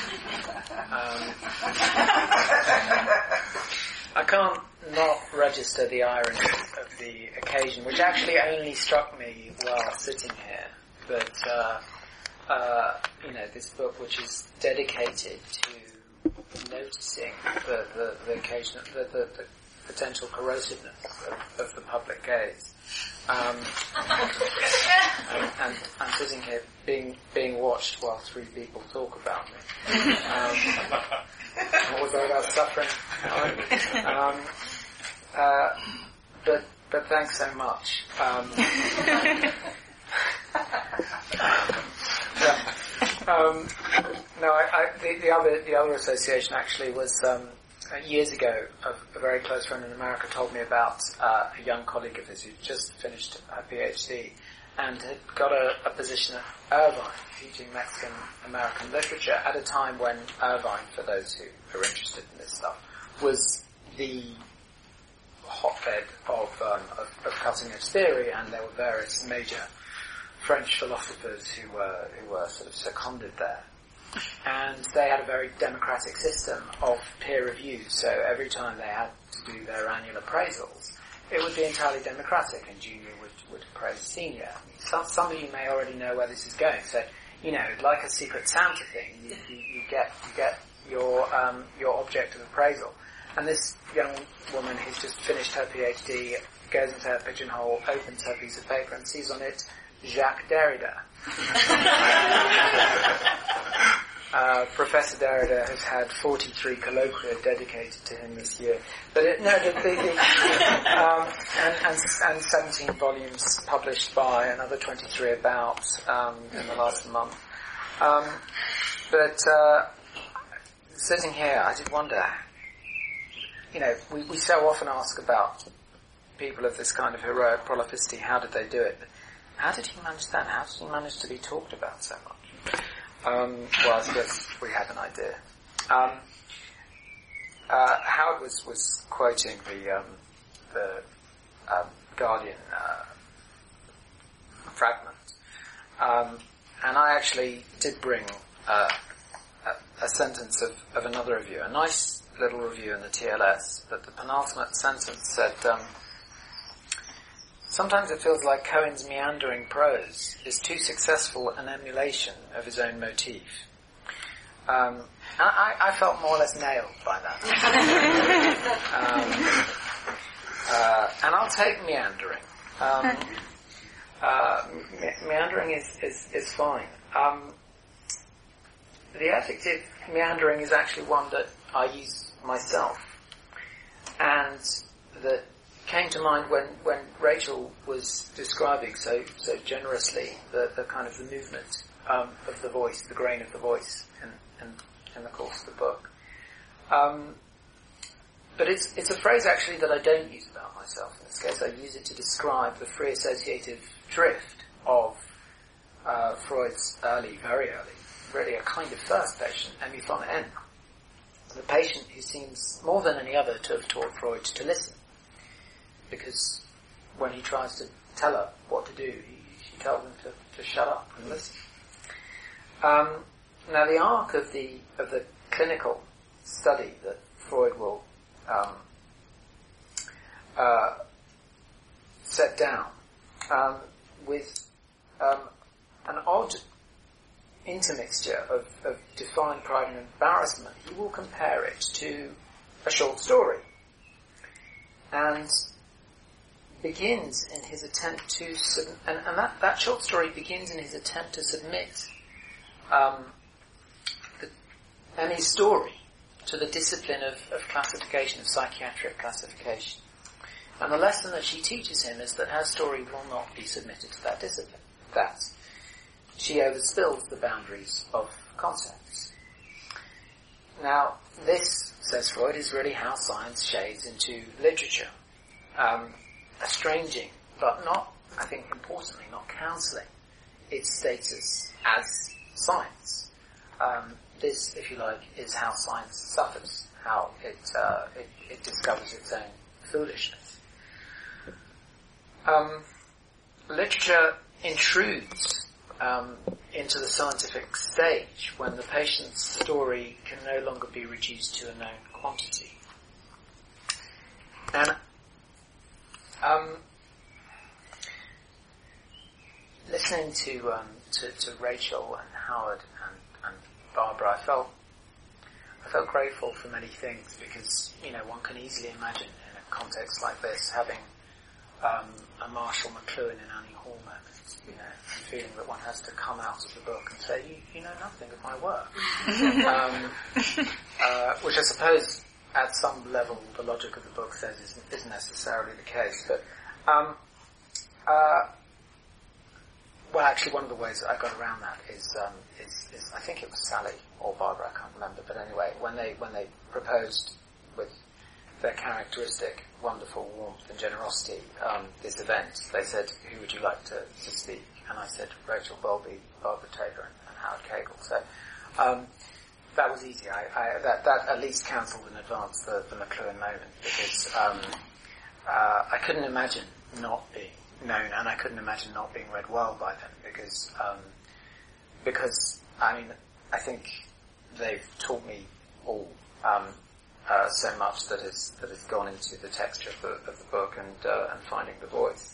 I can't not register the irony of the occasion, which actually only struck me while sitting here. but this book, which is dedicated to noticing the occasional, the potential corrosiveness of the public gaze. And I'm sitting here being watched while 3 people talk about me. Was I about suffering? But thanks so much. The other association actually was years ago. A very close friend in America told me about a young colleague of his who just finished her PhD and had got a position at Irvine, teaching Mexican American literature at a time when Irvine, for those who are interested in this stuff, was the hotbed of cutting-edge theory, and there were various major French philosophers who were sort of seconded there. And they had a very democratic system of peer review, so every time they had to do their annual appraisals, it would be entirely democratic, and junior would appraise senior. Some of you may already know where this is going, so, like a Secret Santa thing, you get your object of appraisal. And this young woman who's just finished her PhD goes into her pigeonhole, opens her piece of paper and sees on it Jacques Derrida. Professor Derrida has had 43 colloquia dedicated to him this year, but and 17 volumes published by, another 23 about in the last month. But sitting here, I did wonder. We so often ask about people of this kind of heroic prolificity. How did they do it? But how did he manage that? How did he manage to be talked about so much? Well, I suppose we have an idea. Howard was quoting the Guardian fragment, and I actually did bring a sentence of another review, a nice little review in the TLS, that the penultimate sentence said, sometimes it feels like Cohen's meandering prose is too successful an emulation of his own motif. I felt more or less nailed by that. And I'll take meandering. Meandering is fine. The adjective meandering is actually one that I use myself, and that came to mind when Rachel was describing so generously the kind of the movement of the voice, the grain of the voice in the course of the book. But it's a phrase actually that I don't use about myself. In this case, I use it to describe the free associative drift of Freud's very early, really a kind of first patient, Emmy von N. The patient who seems more than any other to have taught Freud to listen. Because when he tries to tell her what to do, she tells him to shut up and listen. Now the arc of the clinical study that Freud will set down with an odd intermixture of defined pride and embarrassment, he will compare it to a short story, and begins in his attempt to that short story begins in his attempt to submit Emmy's story to the discipline of classification, of psychiatric classification. And the lesson that she teaches him is that her story will not be submitted to that discipline. That she overspills the boundaries of concepts. Now, this, says Freud, is really how science shades into literature. Estranging, but not, I think importantly, not cancelling its status as science. This, if you like, is how science suffers, how it discovers its own foolishness. Literature intrudes into the scientific stage when the patient's story can no longer be reduced to a known quantity. And listening to to Rachel and Howard and Barbara, I felt grateful for many things because, one can easily imagine in a context like this having a Marshall McLuhan and Annie Horman, and feeling that one has to come out of the book and say, you know nothing of my work. Which I suppose at some level the logic of the book says isn't necessarily the case. But, well, actually one of the ways that I got around that is I think it was Sally or Barbara, I can't remember, but anyway, when they proposed with their characteristic wonderful warmth and generosity this event, they said, who would you like to speak? And I said, Rachel Bowlby, Barbara Taylor and Howard Cagle. So that was easy. That at least cancelled in advance the McLuhan moment because I couldn't imagine not being known, and I couldn't imagine not being read well by them because I think they've taught me all so much that has gone into the texture of the book and finding the voice.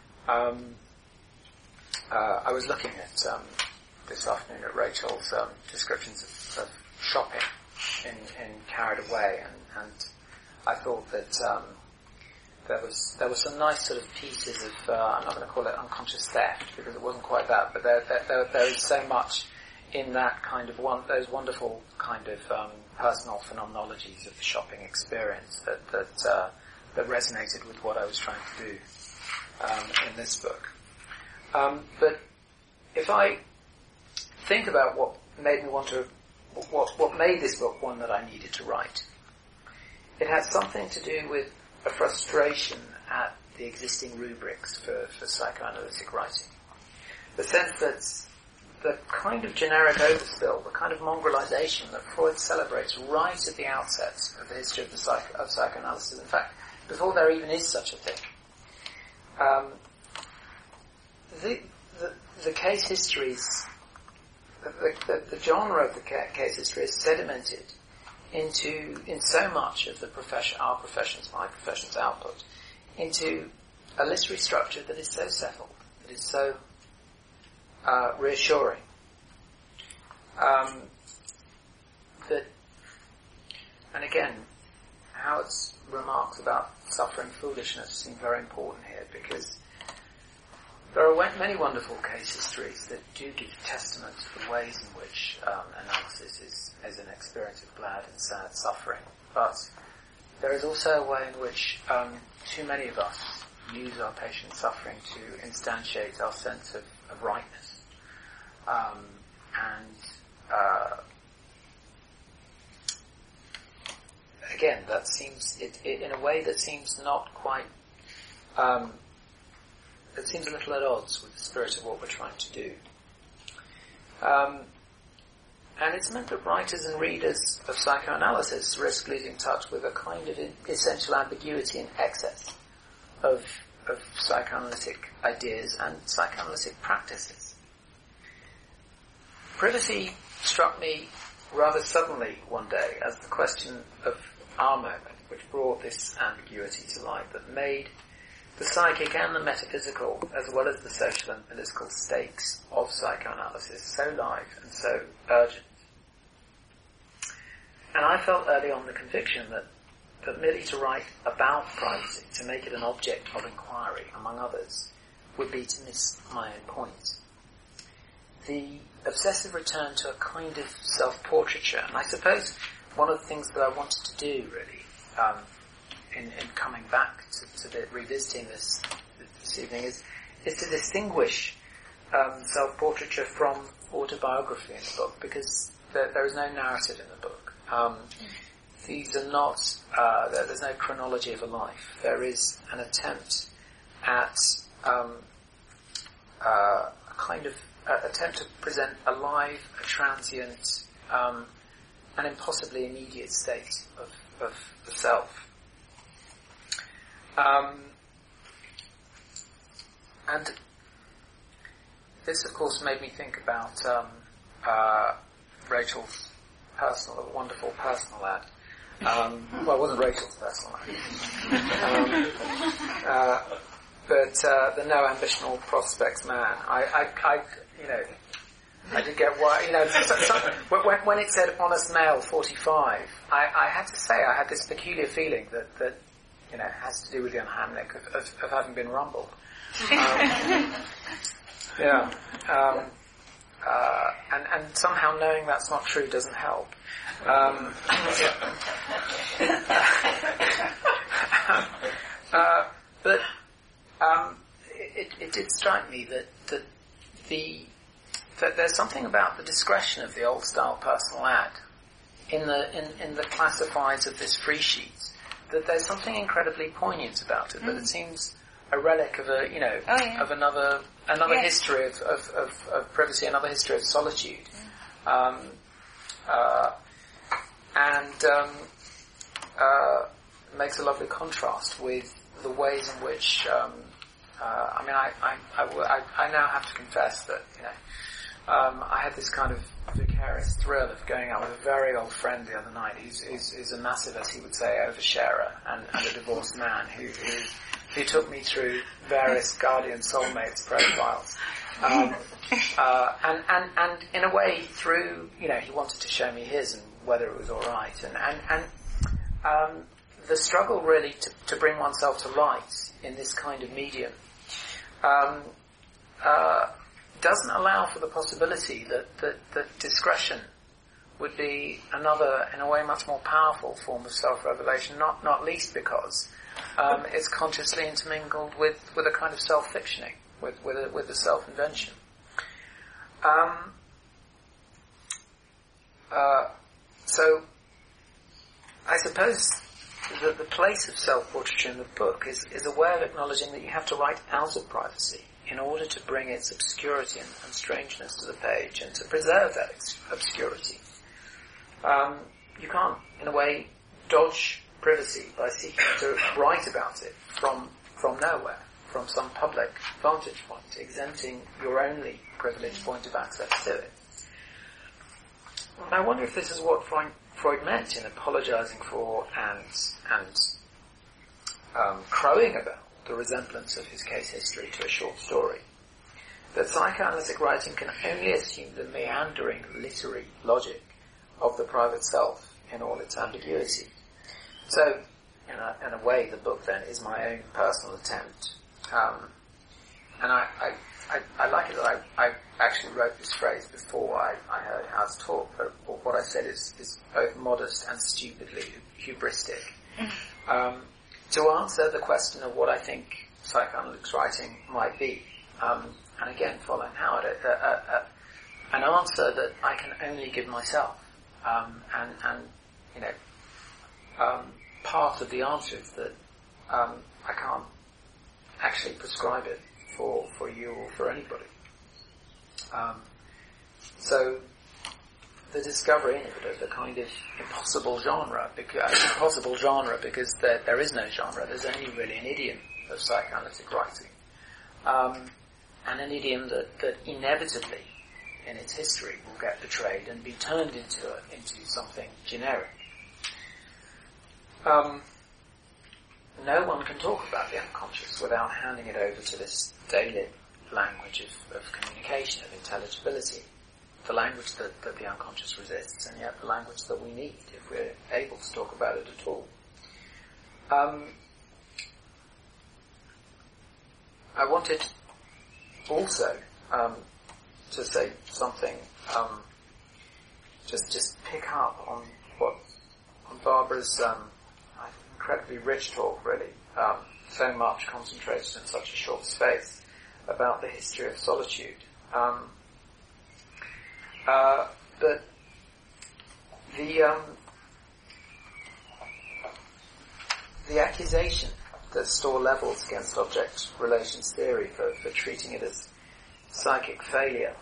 I was looking at this afternoon at Rachel's descriptions of shopping in Carried Away, and I thought that there was some nice sort of pieces of I'm not going to call it unconscious theft because it wasn't quite that, but there is so much in that kind of those wonderful kind of personal phenomenologies of the shopping experience that resonated with what I was trying to do in this book. But if I think about what made this book one that I needed to write, it had something to do with a frustration at the existing rubrics for psychoanalytic writing. The sense that the kind of generic overspill, the kind of mongrelization that Freud celebrates right at the outset of the history of psychoanalysis, in fact, before there even is such a thing, the case histories, the genre of the case history is sedimented in so much of my profession's output, into a literary structure that is so settled, that is so reassuring, and again, Howard's remarks about suffering foolishness seem very important here because there are many wonderful case histories that do give testament to the ways in which analysis is an experience of glad and sad suffering. But there is also a way in which too many of us use our patient's suffering to instantiate our sense of rightness. Again, that seems, in a way that seems not quite, it seems a little at odds with the spirit of what we're trying to do. And it's meant that writers and readers of psychoanalysis risk losing touch with a kind of essential ambiguity and excess of psychoanalytic ideas and psychoanalytic practices. Privacy struck me rather suddenly one day as the question of our moment, which brought this ambiguity to light, that made the psychic and the metaphysical, as well as the social and political stakes of psychoanalysis, so live and so urgent. And I felt early on the conviction that merely to write about privacy, to make it an object of inquiry, among others, would be to miss my own point. The obsessive return to a kind of self-portraiture, and I suppose one of the things that I wanted to do, really, in coming back to revisiting this evening, is to distinguish self-portraiture from autobiography in the book, because there is no narrative in the book. These are not, there's no chronology of a life. There is an attempt at a kind of attempt to present a live, a transient, and impossibly immediate state of the self. And this, of course, made me think about Rachel's wonderful personal ad. Well, it wasn't Rachel's personal ad. But the No Ambition All Prospects Man. I did get why, when it said honest male 45, I had to say I had this peculiar feeling that has to do with Jan Hamnick of having been rumbled. And somehow knowing that's not true doesn't help. But it did strike me that there's something about the discretion of the old style personal ad in the classifieds of this free sheet, that there's something incredibly poignant about it. That it seems a relic of of another history of privacy, another history of solitude, and makes a lovely contrast with the ways in which I now have to confess that I had this kind of vicarious thrill of going out with a very old friend the other night who's a massive, as he would say, oversharer and a divorced man who took me through various guardian soulmates profiles. And in a way through, he wanted to show me his and whether it was alright. And the struggle really to bring oneself to light in this kind of medium doesn't allow for the possibility that discretion would be another, in a way, much more powerful form of self-revelation, not least because it's consciously intermingled with a kind of self-fictioning, with a self-invention. So I suppose that the place of self-portraiture in the book is a way of acknowledging that you have to write out of privacy in order to bring its obscurity and strangeness to the page and to preserve that obscurity. You can't, in a way, dodge privacy by seeking to write about it from nowhere, from some public vantage point, exempting your only privileged point of access to it. And I wonder if this is what Freud meant in apologizing for and crowing about the resemblance of his case history to a short story. That psychoanalytic writing can only assume the meandering literary logic of the private self in all its ambiguity. So, in a way, the book then is my own personal attempt. And I like it that I actually wrote this phrase before I heard House talk, but what I said is both modest and stupidly hubristic. To answer the question of what I think psychoanalytic writing might be, and again, following Howard, an answer that I can only give myself, part of the answer is that I can't actually prescribe it for you or for anybody. So the discovery in it of a kind of impossible genre because there is no genre, there's only really an idiom of psychoanalytic writing. And an idiom that inevitably in its history will get betrayed and be turned into something generic. No one can talk about the unconscious without handing it over to this daily language of communication, of intelligibility. The language that the unconscious resists, and yet the language that we need if we're able to talk about it at all. I wanted also to say something, just pick up on Barbara's incredibly rich talk, really, so much concentrated in such a short space, about the history of solitude. But the accusation that Storr levels against object relations theory for treating it as psychic failure,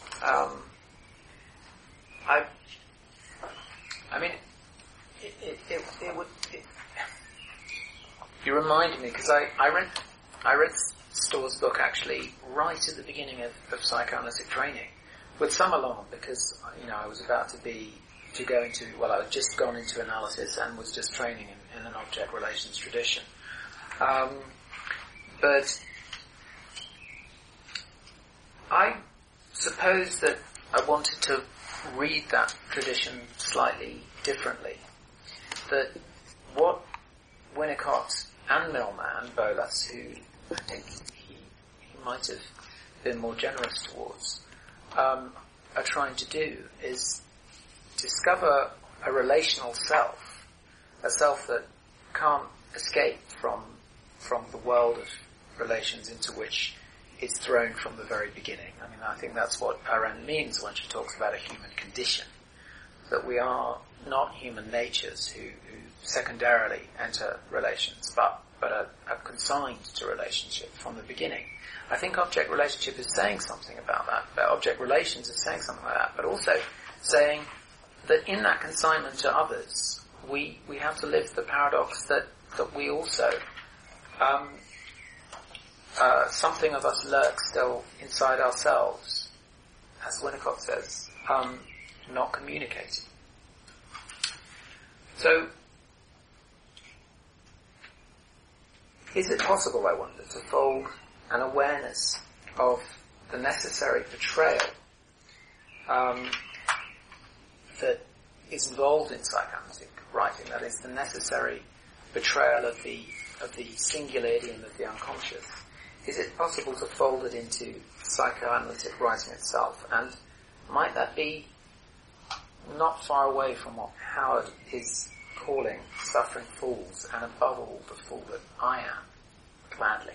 you reminded me, because I read Storr's book actually right at the beginning of psychoanalytic training, with some alarm, because I was about to go into, I had just gone into analysis and was just training in an object relations tradition. But suppose that I wanted to read that tradition slightly differently. That what Winnicott and Millman, Bolas, who I think he might have been more generous towards, are trying to do is discover a relational self, a self that can't escape from the world of relations into which it's thrown from the very beginning. I mean, I think that's what Arendt means when she talks about a human condition, that we are not human natures who secondarily enter relations, but are consigned to relationship from the beginning. I think object relationship is saying something about that. Object relations is saying something like that, but also saying that in that consignment to others, we have to live the paradox that we also, something of us lurks still inside ourselves, as Winnicott says, not communicating. So, is it possible, I wonder, to fold an awareness of the necessary betrayal that is involved in psychoanalytic writing, that is, the necessary betrayal of the singular idiom of the unconscious? Is it possible to fold it into psychoanalytic writing itself? And might that be not far away from what Howard is calling suffering fools, and above all the fool that I am, gladly?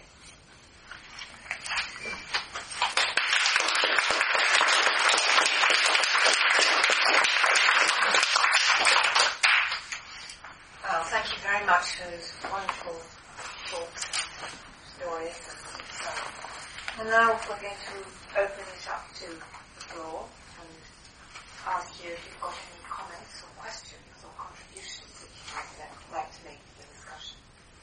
Well, thank you very much for those wonderful talks and stories. And now we're going to open it up to the floor and ask you if you've got any comments or questions or contributions that you'd like to make to the discussion.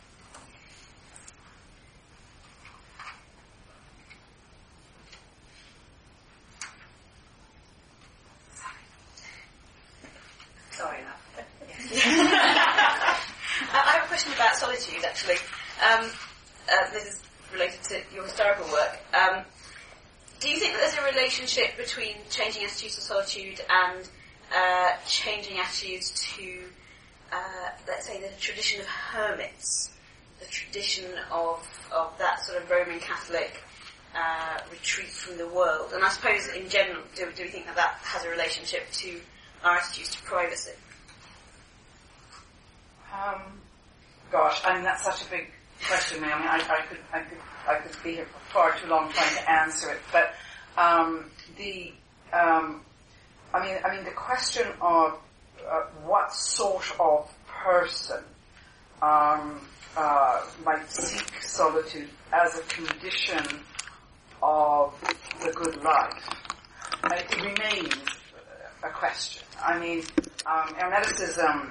Sorry, love. I have a question about solitude, actually. This is related to your historical work. Do you think that there's a relationship between changing attitudes to solitude and changing attitudes to, let's say, the tradition of hermits, the tradition of that sort of Roman Catholic retreat from the world? And I suppose, in general, do we think that has a relationship to our attitudes to privacy? Gosh, I mean, that's such a big question. I mean, I could be here for far too long trying to answer it. But the question of what sort of person might seek solitude as a condition of the good life, it remains a question. I mean, Hermeticism,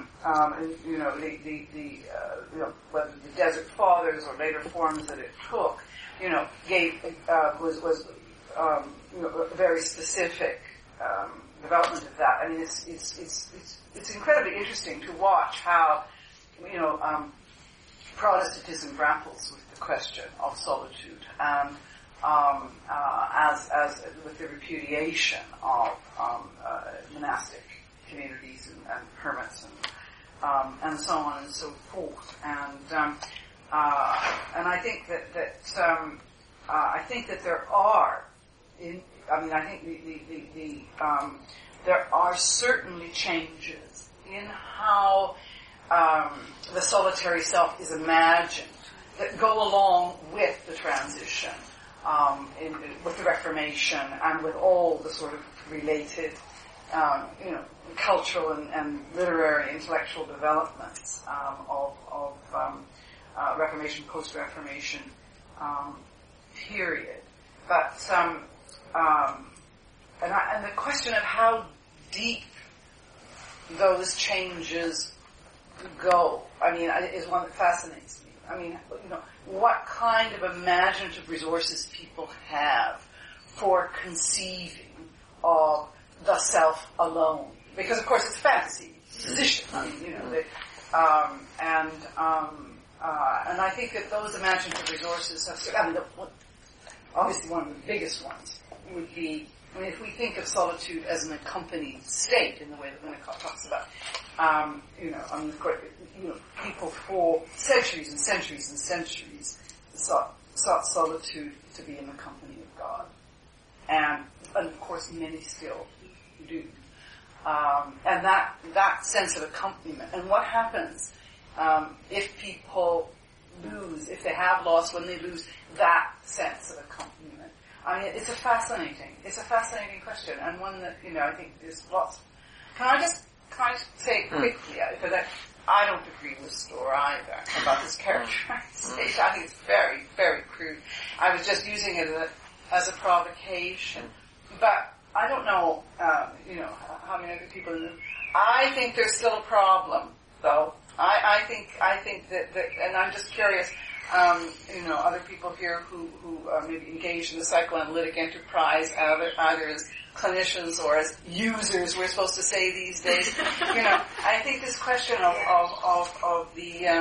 whether the Desert Fathers or later forms that it took, was a very specific development of that. I mean, it's incredibly interesting to watch how Protestantism grapples with the question of solitude and as with the repudiation of monastic communities and hermits and so on and so forth. And I think that there are there are certainly changes in how the solitary self is imagined that go along with the transition, with the Reformation and with all the sort of related, cultural and literary, intellectual developments of Reformation, post-Reformation period. But and the question of how deep those changes go, I mean, is one that fascinates me. I mean, what kind of imaginative resources people have for conceiving of the self alone. Because, of course, it's fantasy, it's position. I mean, and I think that those imaginative resources have, obviously one of the biggest ones would be I mean, if we think of solitude as an accompanied state in the way that Winnicott talks about, of course, people for centuries and centuries and centuries sought solitude to be in the company of God. And of course, many still do. And that sense of accompaniment. And what happens if people lose, if they have lost, when they lose that sense of accompaniment? I mean, it's a fascinating question, and one that, I think there's lots. Can I just say quickly, because I don't agree with Storr either about this characterization. I think it's very, very crude. I was just using it as a provocation, but I don't know, how many other people in the. I think there's still a problem, though. I think that, and I'm just curious, other people here who maybe engage in the psychoanalytic enterprise, either as clinicians or as users, we're supposed to say these days. I think this question of the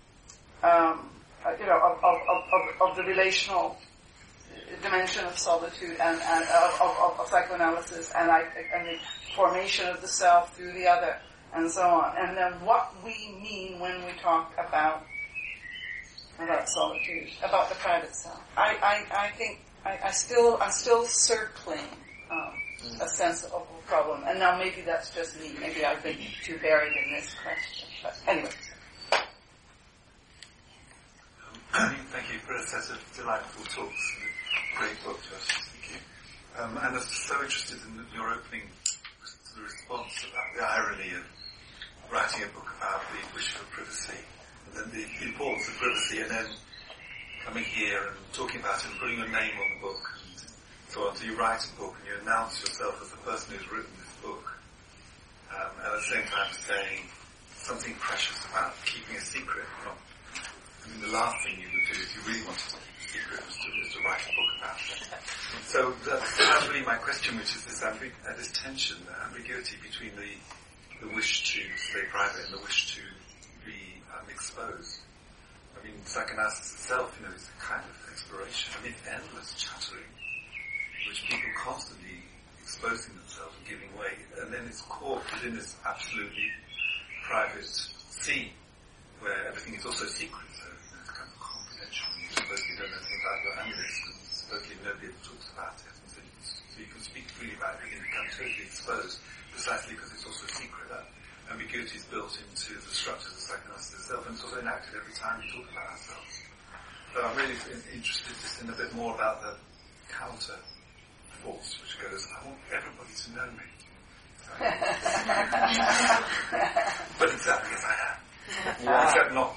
of the relational dimension of solitude and of psychoanalysis and the formation of the self through the other and so on, and then what we mean when we talk about solitude, about the private self. I think I'm still circling a sense of a problem, and now maybe that's just me. Maybe I've been too buried in this question. But anyway. Thank you for a set of delightful talks. Great book, Josh. Thank you. And I was so interested in your opening to the response about the irony of writing a book about the wish for privacy, and then the importance of privacy, and then coming here and talking about it and putting your name on the book and so on. So you write a book and you announce yourself as the person who's written this book, and at the same time saying something precious about keeping a secret. The last thing you would do if you really wanted to keep a secret was to write a book about it. So that's really my question, which is this tension, the ambiguity between the wish to stay private and the wish to be exposed. I mean, psychoanalysis itself, is a kind of exploration. I mean, endless chattering, which people constantly exposing themselves and giving way, and then it's caught within this absolutely private scene where everything is also secret. So it's kind of confidential. You supposedly don't know anything about your amulets, and supposedly nobody ever talks about it. And so you can speak freely about it, and it becomes totally exposed, precisely because it's also secret. That ambiguity is built into the structures of psychoanalysis itself, and it's also enacted every time we talk about ourselves. So I'm really interested just in a bit more about the counter force, which goes, I want everybody to know me. But exactly as I am. Except not.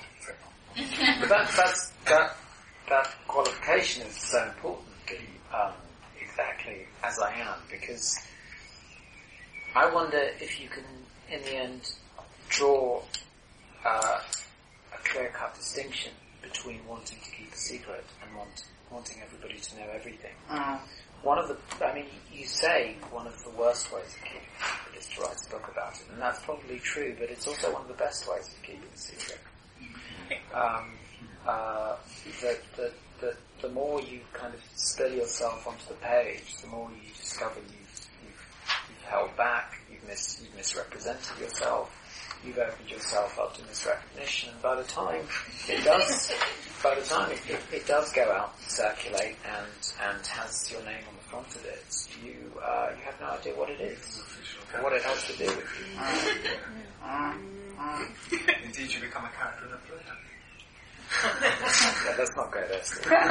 But that qualification is so important, exactly as I am, because I wonder if you can, in the end, draw a clear-cut distinction between wanting to keep a secret and wanting everybody to know everything. You say one of the worst ways of keeping a secret is to write a book about it, and that's probably true, but it's also one of the best ways of keeping a secret. That the more you kind of spill yourself onto the page, the more you discover you've held back, you've misrepresented yourself, you've opened yourself up to misrecognition, and by the time it does go out and circulate and has your name on the front of it, you have no idea what it is, or what it has to do with you. Indeed, you become a character in a play. Yeah, let's not go there.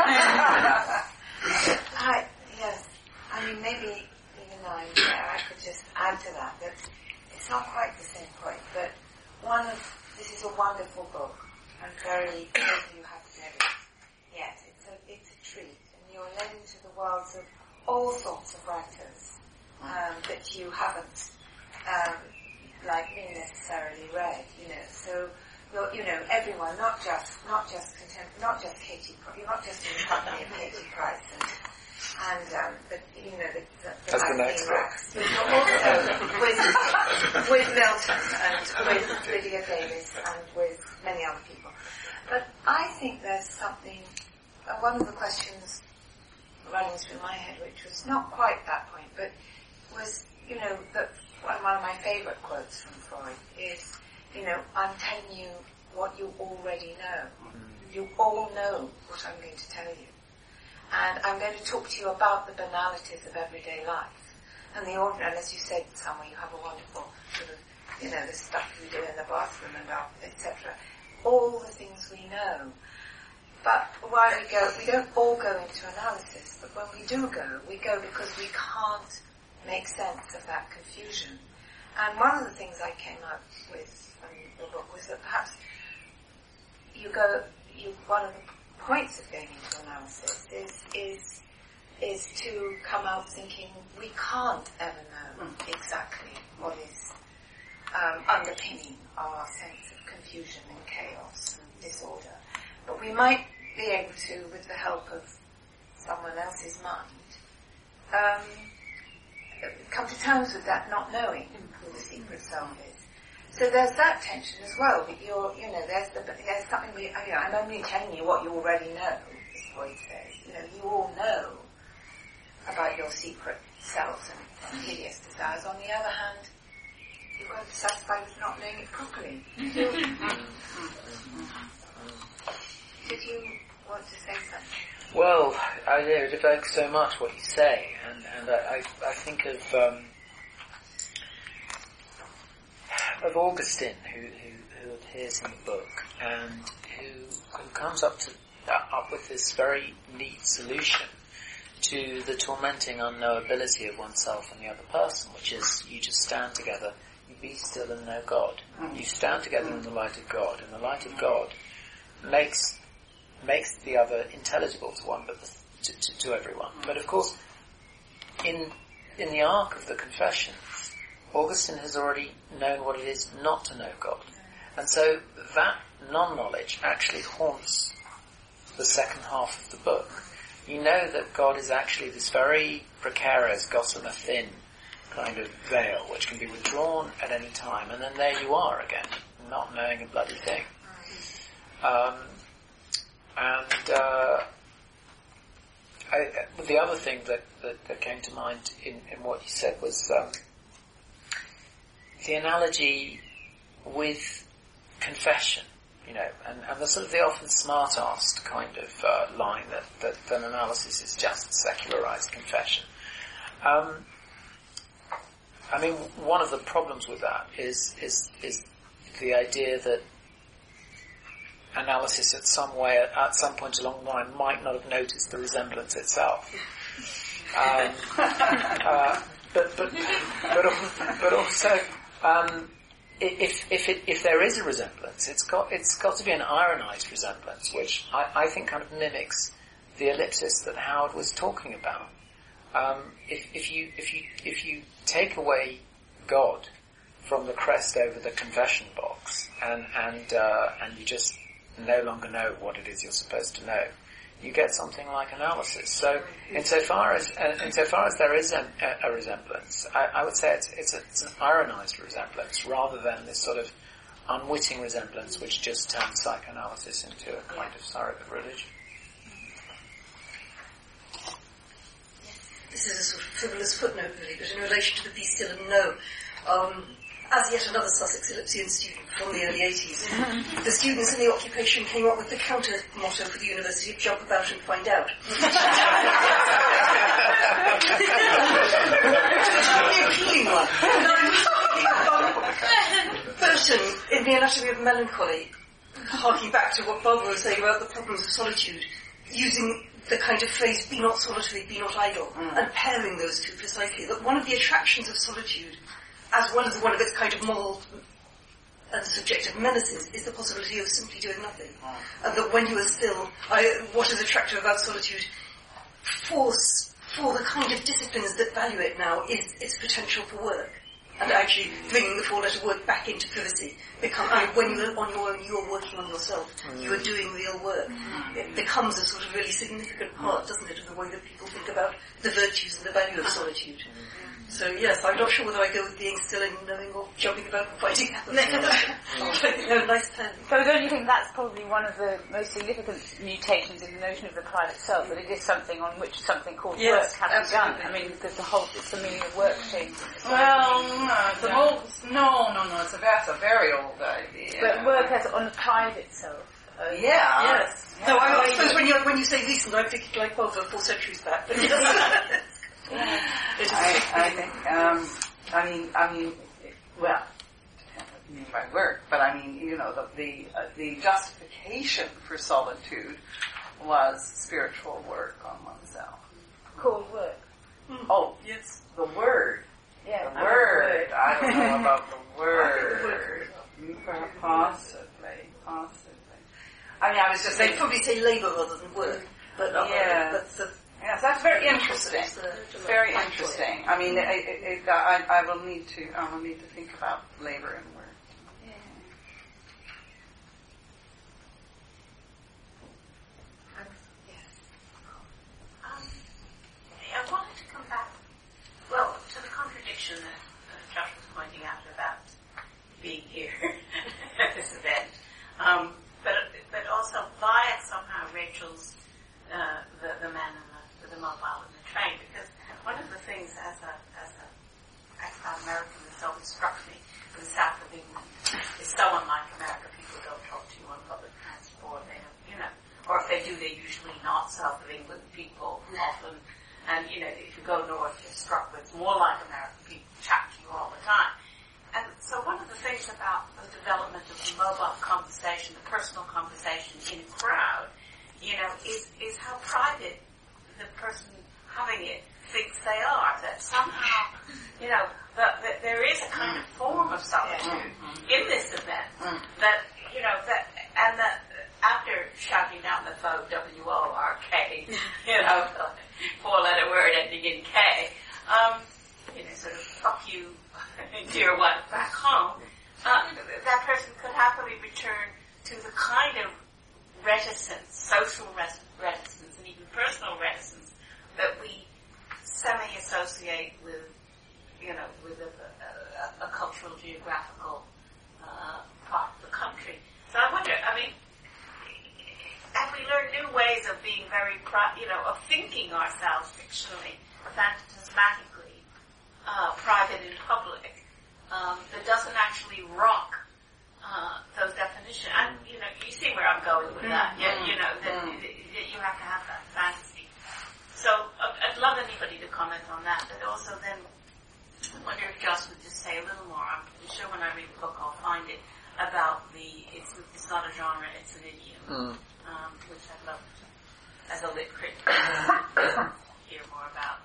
Yes. I mean, maybe even though I'm there, I could just add to that it's not quite the same point, but this is a wonderful book, and very few you haven't read it yet. It's a treat, and you're led into the worlds of all sorts of writers that you haven't, necessarily read. So everyone, not just Katie. You're not just in the company of Katie Price and the magazine racks, but you're also with Milton and with Lydia Davis and with many other people. But I think there's something. One of the questions running through my head, which was not quite that point, but was, that one of my favourite quotes from Freud is, I'm telling you what you already know. You all know what I'm going to tell you. And I'm going to talk to you about the banalities of everyday life. And the ordinary, and as you said somewhere, you have a wonderful sort of, the stuff you do in the bathroom and etc. All the things we know. But while we don't all go into analysis, but when we do go, we go because we can't make sense of that confusion. And one of the things I came up with from the book was that perhaps one of the points of going into analysis is to come out thinking we can't ever know exactly what is underpinning our sense of confusion and chaos and disorder. But we might be able to, with the help of someone else's mind, come to terms with that not knowing who the secret self is. So there's that tension as well. That there's something I'm only telling you what you already know, as Freud says. You all know about your secret selves and hideous desires. On the other hand, you've got to be satisfied with not knowing it properly. Did you want to say something? Well, I evoke so much what you say, and I think of Augustine, who appears in the book, and who comes up with this very neat solution to the tormenting unknowability of oneself and the other person, which is you just stand together, you be still and know God. You stand together in the light of God, and the light of God makes the other intelligible to one, but to everyone. But of course, in the arc of the Confessions, Augustine has already known what it is not to know God. And so that non-knowledge actually haunts the second half of the book. You know that God is actually this very precarious, gossamer thin kind of veil which can be withdrawn at any time, and then there you are again, not knowing a bloody thing. The other thing that came to mind in what you said was the analogy with confession, and the sort of the often smart-assed kind of line that an analysis is just secularized confession. One of the problems with that is the idea that analysis at some point along the line might not have noticed the resemblance itself. But also, if there is a resemblance, it's got to be an ironized resemblance, which I think kind of mimics the ellipsis that Howard was talking about. If you take away God from the crest over the confession box, and you just no longer know what it is you're supposed to know, you get something like analysis. So, insofar as there is a resemblance, I would say it's an ironized resemblance rather than this sort of unwitting resemblance which just turns psychoanalysis into a kind of surrogate of religion. This is a sort of frivolous footnote, really, but in relation to the be still and know, as yet another Sussex Ellipsian student from the early 80s, the students in the occupation came up with the counter motto for the University of Jump About and Find Out. The appealing one. Burton, in The Anatomy of Melancholy, harking back to what Barbara was saying about the problems of solitude, using the kind of phrase, be not solitary, be not idle, and pairing those two precisely, that one of the attractions of solitude, as well as one of its kind of moral and subjective menaces, is the possibility of simply doing nothing. And that when you are still, what is attractive about solitude, for the kind of disciplines that value it now, is its potential for work. and actually bringing the four-letter word back into privacy. When you're on your own, you're working on yourself. You are doing real work. It becomes a sort of really significant part, doesn't it, of the way that people think about the virtues and the value of solitude. So yes, I'm not sure whether I go with being still and knowing or jumping about and fighting. Nice pen. So don't you think that's probably one of the most significant mutations in the notion of the private self, that it is something on which something called work has begun? I mean, because it's the meaning of work changing. Well, that's a very old idea. But work as on the private self. Yes. No, I suppose when you say recent, I'm thinking like 4 centuries back. But I think, well, depends what you mean by work, but I mean, the justification for solitude was spiritual work on oneself. Called work. Oh, yes, the word. Yeah, the word. I don't know about the word. Possibly. I mean, I was just they'd probably say labour rather than work. But yes, that's very interesting. Very interesting. I mean, I will need to think about labour and work. Yeah. I wanted to come back, to the contradiction that Josh was pointing out about being here at this event, but also via somehow Rachel's the man and the mobile in the train, because one of the things as an expat American that's always struck me in the south of England is so unlike America. People don't talk to you on public transport. They don't, or if they do, they're usually not south of England people often. And if you go north, you're struck with more like American people chat to you all the time. And so one of the things about the development of the mobile conversation, the personal conversation in a crowd, is how private the person having it thinks they are. That somehow, that there is a kind of form of solitude in this event. That after shouting down the phone, W-O-R-K, the four-letter word ending in K, sort of fuck you, dear one, back home, that person could happily return to the kind of reticence, social reticence, and even personal reticence that we semi-associate with, with a cultural, geographical part of the country. So I wonder, have we learned new ways of being very, of thinking ourselves fictionally, phantasmatically, private in public, that doesn't actually rock those definitions? And, you see where I'm going with that. That you have to have that fantasy. So I'd love anybody to comment on that, but also then I wonder if Joss would just say a little more. I'm sure when I read the book I'll find it, about it's not a genre, it's an idiom, which I'd love to, as a lit critic, hear more about.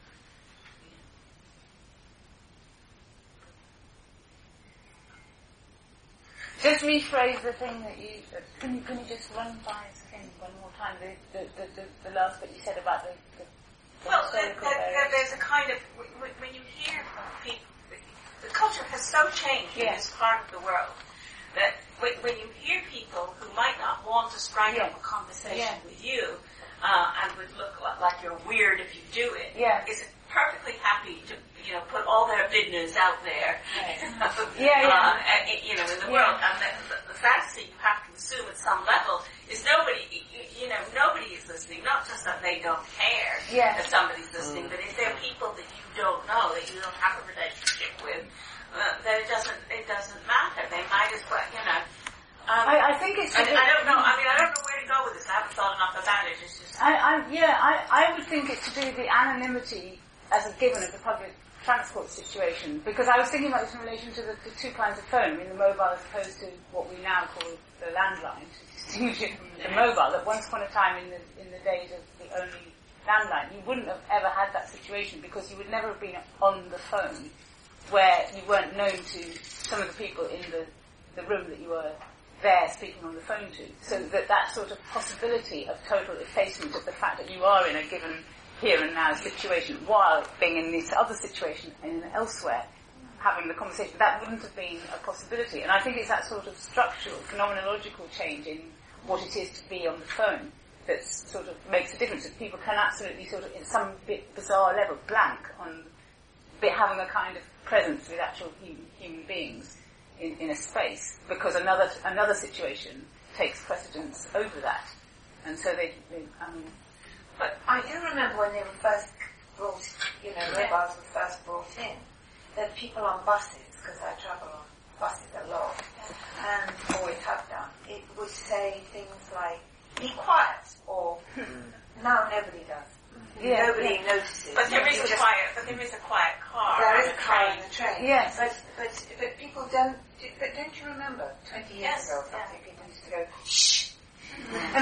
Just rephrase the thing that you. Can you just run by the thing one more time? The last bit you said about the there's a kind of when you hear people, the culture has so changed in this part of the world that when you hear people who might not want to strike up a conversation with you and would look like you're weird if you do it, is perfectly happy to put all their business out there, in the world. And the fantasy you have to assume at some level is nobody is listening. Not just that they don't care that somebody's listening, but if they're people that you don't know, that you don't have a relationship with, then it doesn't matter. They might as well, I think it's. I don't know. I don't know where to go with this. I haven't thought enough about it. It's just. I would think it's to do with the anonymity as a given of the public transport situation, because I was thinking about this in relation to the two kinds of phone. The mobile as opposed to what we now call the landline, to distinguish it from the mobile. That once upon a time in the days of the only landline, you wouldn't have ever had that situation because you would never have been on the phone where you weren't known to some of the people in the room that you were there speaking on the phone to. So that sort of possibility of total effacement of the fact that you are in a given here and now situation while being in this other situation and elsewhere having the conversation. That wouldn't have been a possibility. And I think it's that sort of structural, phenomenological change in what it is to be on the phone that sort of makes a difference. That people can absolutely sort of, in some bit bizarre level, blank on having a kind of presence with actual human beings in a space, because another situation takes precedence over that. And so But I do remember when they were first brought, mobiles were first brought in, that people on buses, because I travel on buses a lot, and always have done, it would say things like, be quiet, or now nobody does. Nobody notices. But there is a quiet car. There is a car in the train. Yes. But people don't, but don't you remember 20 years ago or something, people used to go, shh. And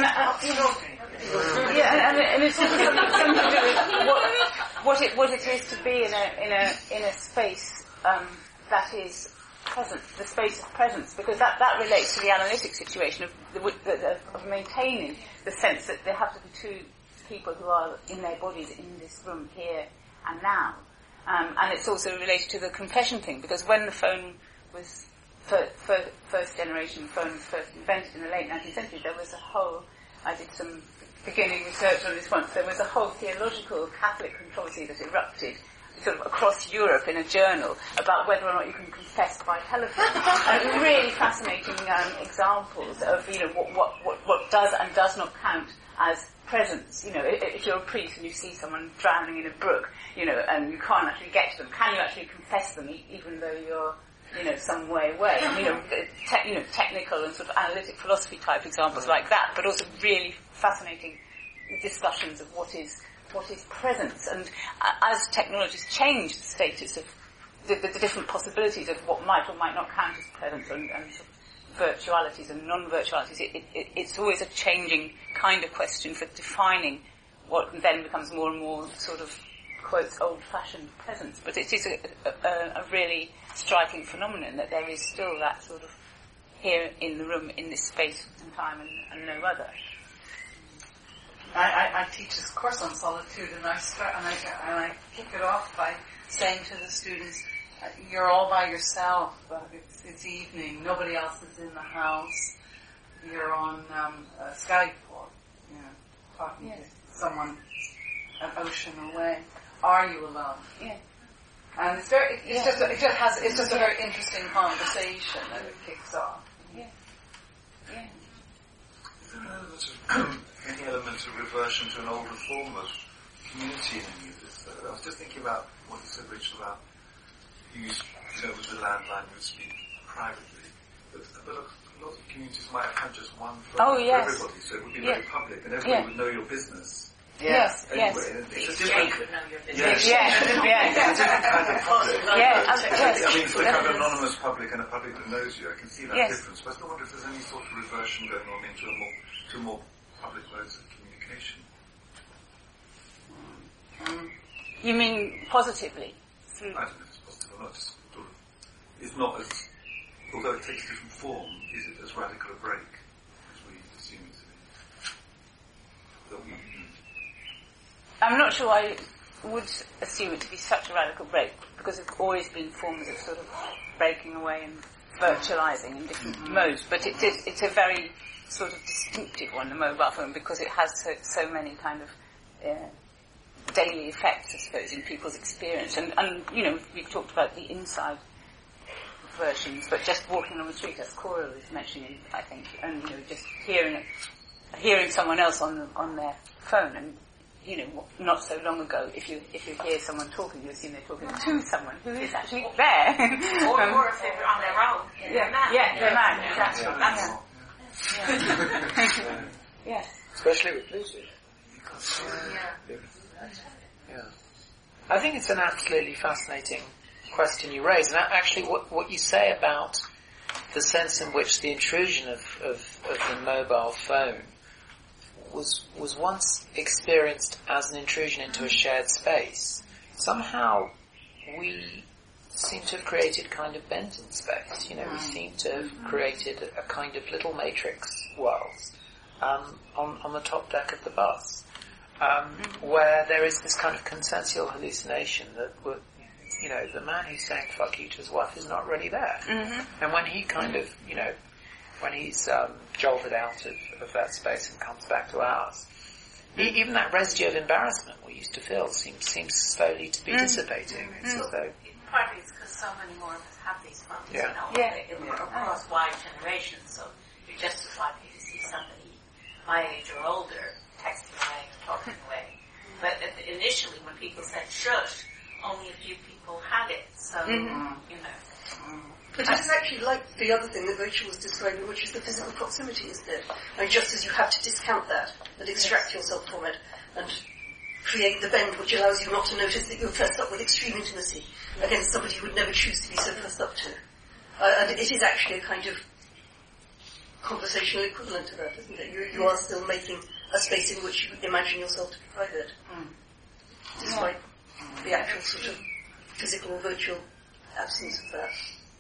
it's also something to do with what it is to be in a space that is present, the space of presence, because that relates to the analytic situation of maintaining the sense that there have to be two people who are in their bodies in this room here and now. And it's also related to the confession thing, because when the phone was first generation phone was first invented in the late 19th century, there was I did some beginning research on this once, there was a whole theological Catholic controversy that erupted sort of across Europe in a journal about whether or not you can confess by telephone. And really fascinating examples of, what does and does not count as presence. If you're a priest and you see someone drowning in a brook, and you can't actually get to them, can you actually confess them even though you're some way away? Technical and sort of analytic philosophy type examples like that, but also really fascinating discussions of what is presence. And as technologies change the status of the different possibilities of what might or might not count as presence and sort of virtualities and non-virtualities, it's always a changing kind of question for defining what then becomes more and more sort of, quotes, old-fashioned presence. But it is a really striking phenomenon that there is still that sort of here in the room, in this space and time and no other. I teach this course on solitude, and I kick it off by saying to the students, you're all by yourself, it's evening, nobody else is in the house, you're on Skype or, talking to someone an ocean away. Are you alone? Yeah. And it's just a very interesting conversation that it kicks off. Yeah. Yeah. Is there any element of reversion to an older form of community in any of this? I was just thinking about what you said, Rachel, about you with the landline you would speak privately, but a lot of communities might have had just one phone for everybody, so it would be very public, and everybody would know your business. Yes, anyway, yes. It's a different, would know your business. Yes. it's a different kind of public. Yes. I mean, it's the kind of anonymous public and a public that knows you. I can see that difference. But I still wonder if there's any sort of reversion going on into to more public modes of communication. You mean positively? I don't know if it's positive or not. Just sort of, it's not as, although it takes a different form, is it as radical a break as we assume it to be? I'm not sure I would assume it to be such a radical break, because there have always been forms of sort of breaking away and virtualizing in different modes, but it's a very sort of distinctive one, the mobile phone, because it has so many kind of daily effects, I suppose, in people's experience. And we've talked about the inside versions, but just walking on the street, as Cora was mentioning, I think, and just hearing someone else on their phone, and not so long ago, if you hear someone talking, you assume they're talking to someone who is actually there. or if they're on their own. They're mad, exactly. Yes. Especially with Bluetooth. Yeah. I think it's an absolutely fascinating question you raise, and actually what you say about the sense in which the intrusion of the mobile phone was once experienced as an intrusion into a shared space. Somehow we seem to have created kind of Benton space. We seem to have created a kind of little matrix world on the top deck of the bus, where there is this kind of consensual hallucination that the man who's saying fuck you to his wife is not really there. Mm-hmm. And when he kind of, when he's jolted out of that space and comes back to ours, even that residue of embarrassment we used to feel seems slowly to be dissipating. It's as though... Partly it's because so many more of us have these phones, across wide generations, so you're just as likely to see somebody my age or older texting away or talking away. But initially when people said shush, only a few people had it, so, But it's actually like the other thing that Rachel was describing, which is the physical proximity, isn't it? And just as you have to discount that and extract yourself from it and create the bend which allows you not to notice that you're pressed up with extreme intimacy against somebody you would never choose to be so pressed up to. And it is actually a kind of conversational equivalent to that, isn't it? You are still making a space in which you imagine yourself to be private, despite the actual sort of physical or virtual absence of that.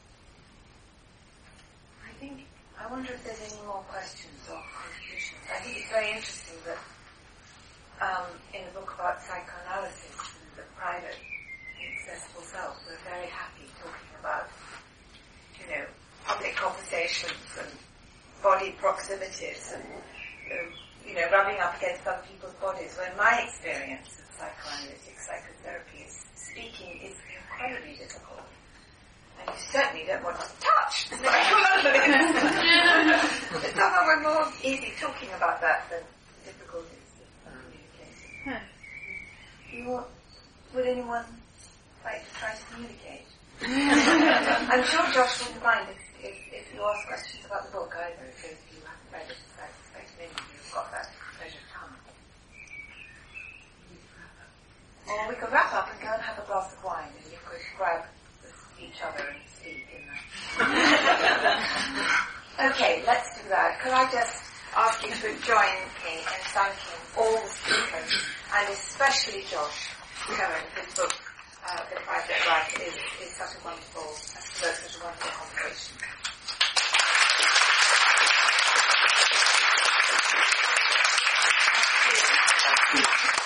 I wonder if there's any more questions or contributions. I think it's very interesting that in the book about psychoanalysis and the private, inaccessible self, we're very happy talking about, public conversations and body proximities and, rubbing up against other people's bodies, when my experience of psychoanalytic psychotherapy is speaking is incredibly difficult. And you certainly don't want to touch the psychoanalyst. Somehow we're more easy talking about that than difficulties of communicating. Would anyone like to try to communicate? I'm sure Josh wouldn't mind if you ask questions about the book either, because you haven't read it. I suspect many of you have got that pleasure of time. Or we could wrap up and go and have a glass of wine, and you could grab each other and speak in that. Okay, let's do that. Could I just ask you to join me in thanking all the speakers, and especially Josh Cohen, whose book, The Private Life, is such a wonderful, such a wonderful conversation.